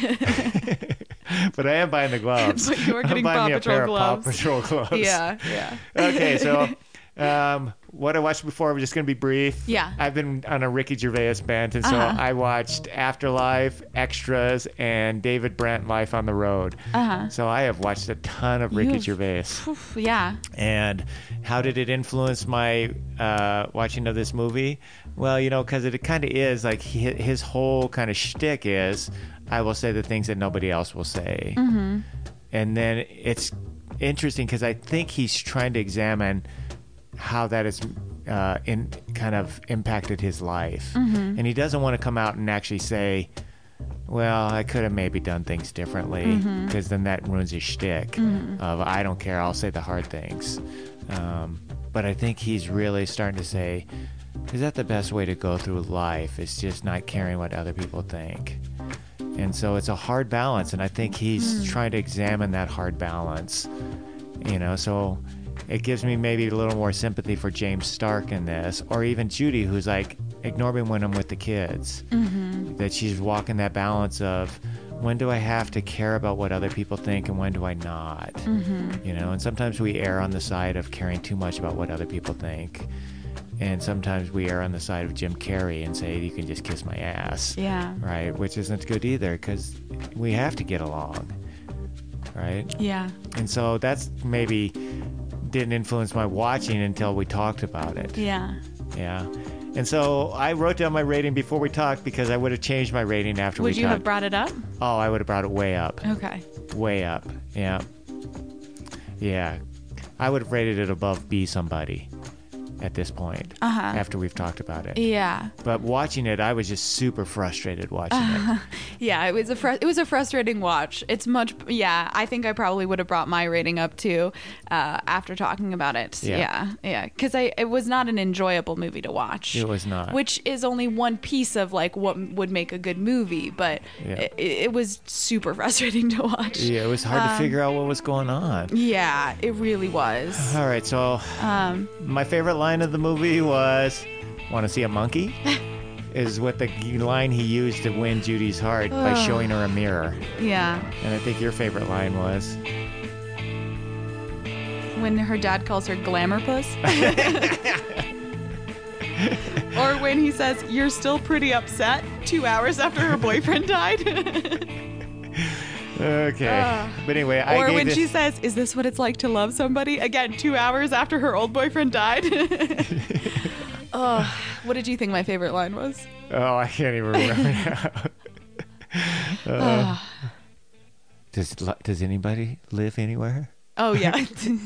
But I am buying the gloves. But you're I'm getting buying Paw me a Patrol pair gloves. of Paw Patrol gloves. Yeah. Yeah. Okay, so um, what I watched before, we're just going to be brief. Yeah. I've been on a Ricky Gervais bent, and so Uh-huh. I watched Afterlife, Extras, and David Brent Life on the Road. Uh-huh. So I have watched a ton of Ricky You've- Gervais. Oof, yeah. And how did it influence my uh, watching of this movie? Well, you know, because it kind of is like he, his whole kind of shtick is, I will say the things that nobody else will say. Mm-hmm. And then it's interesting because I think he's trying to examine how that has uh, in kind of impacted his life. Mm-hmm. And he doesn't want to come out and actually say, well, I could have maybe done things differently, Mm-hmm. because then that ruins his shtick of I don't care, I'll say the hard things. Um, but I think he's really starting to say, is that the best way to go through life? It's just not caring what other people think. And so it's a hard balance, and I think he's Mm. trying to examine that hard balance. You know, so it gives me maybe a little more sympathy for James Stark in this, or even Judy, who's like, ignore me when I'm with the kids. Mm-hmm. That she's walking that balance of, when do I have to care about what other people think and when do I not? Mm-hmm. You know, and sometimes we err on the side of caring too much about what other people think. And sometimes we err on the side of Jim Carrey and say, you can just kiss my ass. Yeah. Right? Which isn't good either, because we have to get along. Right? Yeah. And so that's maybe didn't influence my watching until we talked about it. Yeah. Yeah. And so I wrote down my rating before we talked because I would have changed my rating after Would we you talked. have brought it up? Oh, I would have brought it way up. Okay. Way up. Yeah. Yeah. I would have rated it above Be Somebody at this point. Uh-huh. After we've talked about it. Yeah. But watching it, I was just super frustrated watching it. Yeah, it was a fr- it was a frustrating watch. It's much yeah, I think I probably would have brought my rating up too uh, after talking about it. Yeah. Yeah. Yeah, cuz I it was not an enjoyable movie to watch. It was not. Which is only one piece of like what would make a good movie, but Yeah. it, it was super frustrating to watch. Yeah, it was hard to Um, figure out what was going on. Yeah, it really was. All right, so Um my favorite line of the movie was, "Want to see a monkey?" is what the line he used to win Judy's heart by Ugh. showing her a mirror. yeah. And I think your favorite line was, When her dad calls her glamour puss. Or when he says, "You're still pretty upset," two hours after her boyfriend died. Okay. Uh, but anyway, I or gave when this... she says, "Is this what it's like to love somebody?" Again, two hours after her old boyfriend died. Oh, what did you think my favorite line was? Oh, I can't even remember now. uh, does Does anybody live anywhere? Oh, yeah.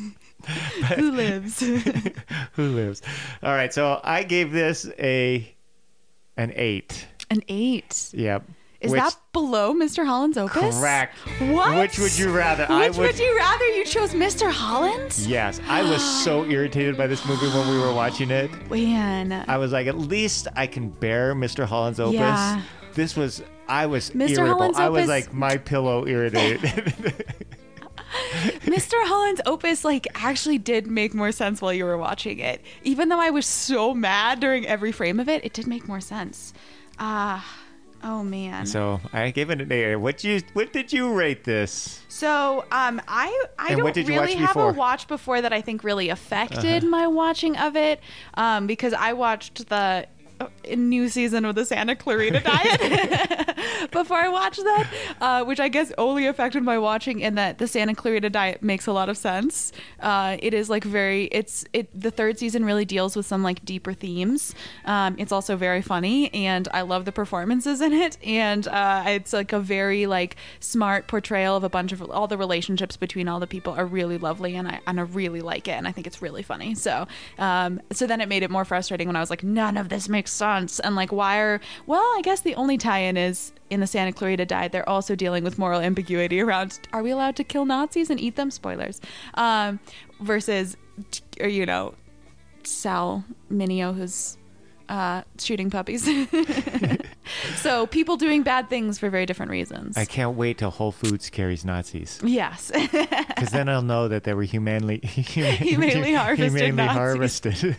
Who lives? Who lives? All right, so I gave this a an eight. An eight. Yep. Is Which, that below Mister Holland's Opus? correct? What? Which would you rather? Which I would, would you rather? You chose Mister Holland? Yes, I was so irritated by this movie when we were watching it. Man. I was like, at least I can bear Mister Holland's Opus. Yeah. This was, I was Mister irritable. Holland's I was Opus- like, my pillow irritated. Mister Holland's Opus like actually did make more sense while you were watching it. Even though I was so mad during every frame of it, it did make more sense. Ah, uh, oh man. So I gave it an eight. What you? What did you rate this? So um, I I And don't what did you really watch have before? a watch before that I think really affected Uh-huh. my watching of it, um, because I watched the uh, new season of the Santa Clarita Diet before I watched that, uh, which I guess only affected my watching in that the Santa Clarita Diet makes a lot of sense. Uh, it is like very, it's it. The third season really deals with some like deeper themes. Um, it's also very funny, and I love the performances in it. And uh, it's like a very like smart portrayal of a bunch of all the relationships between all the people are really lovely, and I and I really like it, and I think it's really funny. So, um, so then it made it more frustrating when I was like, none of this makes sense, and like why are well, I guess the only tie-in is in the Santa Clarita Diet, they're also dealing with moral ambiguity around, are we allowed to kill Nazis and eat them? Spoilers. Um, versus, or, you know, Sal Mineo, who's uh, shooting puppies. So people doing bad things for very different reasons. I can't wait till Whole Foods carries Nazis. Yes. Because then I'll know that they were humanely Humanely harvested humanely Nazis. harvested.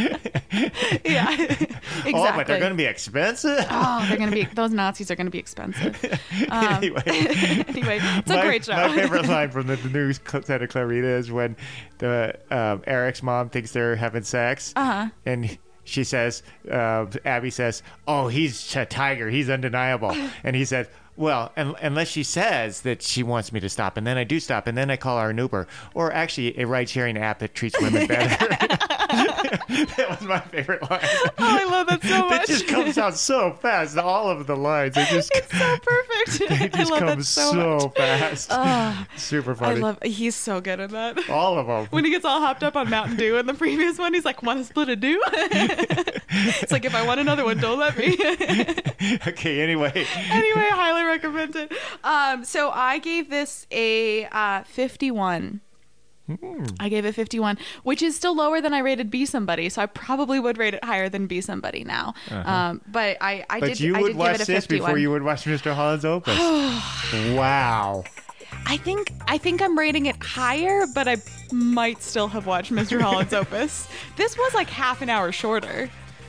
Yeah, exactly. Oh, but they're going to be expensive. Oh, they're going to be, those Nazis are going to be expensive. Um, Anyway. anyway, it's a my, great show. My favorite line from the new Santa Clarita is when the um, Eric's mom thinks they're having sex, Uh-huh. and she says, uh, Abby says, "Oh, he's a tiger. He's undeniable," and he says, "Well, un- unless she says that she wants me to stop, and then I do stop, and then I call her an Uber, or actually a ride-sharing app that treats women better." That was my favorite line. Oh, I love that so much. It just comes out so fast. All of the lines, they just It's so perfect. they I just love come that so, so much. fast. Oh, Super I funny. love. He's so good at that. All of them. When he gets all hopped up on Mountain Dew in the previous one, he's like, "Want to split a dew?" It's like, if I want another one, don't let me. Okay, anyway. Anyway, I highly recommend it. Um, so I gave this a uh, fifty-one. Hmm. I gave it fifty-one, which is still lower than I rated Be Somebody. So I probably would rate it higher than Be Somebody now. Uh-huh. Um, but I, I But did. you I would did watch give it a this fifty-one. before you would watch Mister Holland's Opus. Wow. I think I think I'm rating it higher, but I might still have watched Mister Holland's Opus. This was like half an hour shorter.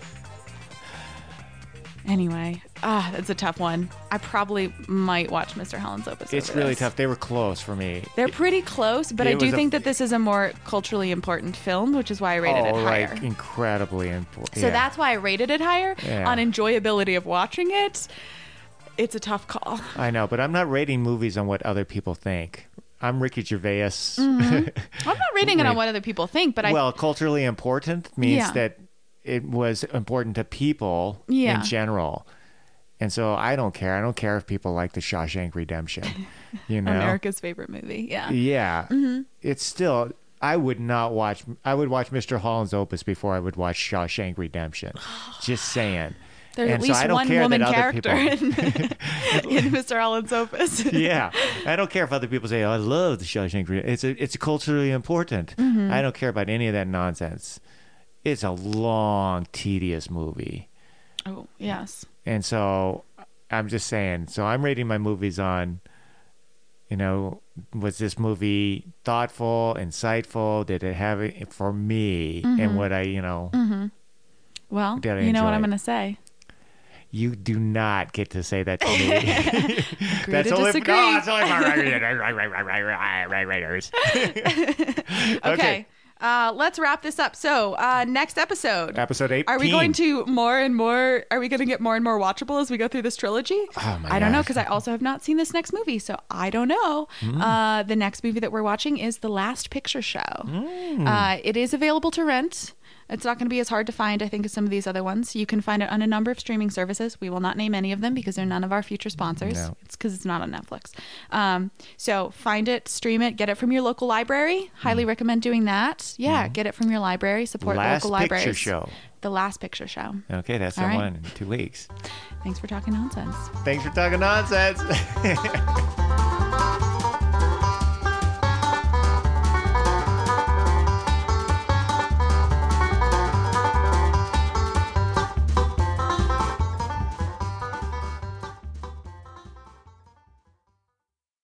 Anyway, ah, that's a tough one. I probably might watch Mister Holland's Opus. It's over really this. tough. They were close for me. They're pretty close, but It I do was a- think that this is a more culturally important film, which is why I rated oh, it higher. like incredibly important. So that's why I rated it higher. Yeah. On enjoyability of watching it, it's a tough call. I know, but I'm not rating movies on what other people think. I'm Ricky Gervais. I'm not rating it on Right. what other people think, but I Well, culturally important means Yeah. that it was important to people Yeah. in general. And so I don't care. I don't care if people like The Shawshank Redemption. You know? America's favorite movie. Yeah. Yeah. Mm-hmm. It's still, I would not watch, I would watch Mister Holland's Opus before I would watch Shawshank Redemption. Just saying. There's And at so least I don't one care woman that other character people- in, in Mister Holland's Opus. Yeah. I don't care if other people say, oh, I love The Shawshank Redemption. It's, a, it's culturally important. Mm-hmm. I don't care about any of that nonsense. It's a long, tedious movie. Oh, yes. And so I'm just saying, so I'm rating my movies on, you know, was this movie thoughtful, insightful? Did it have it for me? Mm-hmm. And what I, you know, Well, Did I you know what enjoy I'm it? going to say. you do not get to say that to me. Agree That's to only, disagree. no, that's only for right, right, right, right, right, right, right, writers. Okay. Uh, let's wrap this up. So, uh, next episode. Episode eighteen. Are we going to more and more? Are we going to get more and more watchable as we go through this trilogy? Oh my I don't know, gosh. because I also have not seen this next movie, so I don't know. Mm. Uh, the next movie that we're watching is The Last Picture Show. Mm. Uh, it is available to rent. It's not going to be as hard to find, I think, as some of these other ones. You can find it on a number of streaming services. We will not name any of them because they're none of our future sponsors. No. It's because it's not on Netflix. Um, so find it, stream it, get it from your local library. Highly recommend doing that. Yeah, get it from your library. Support Last local Picture libraries. Show. The Last Picture Show. Okay, that's All the right. one in two weeks. Thanks for talking nonsense. Thanks for talking nonsense.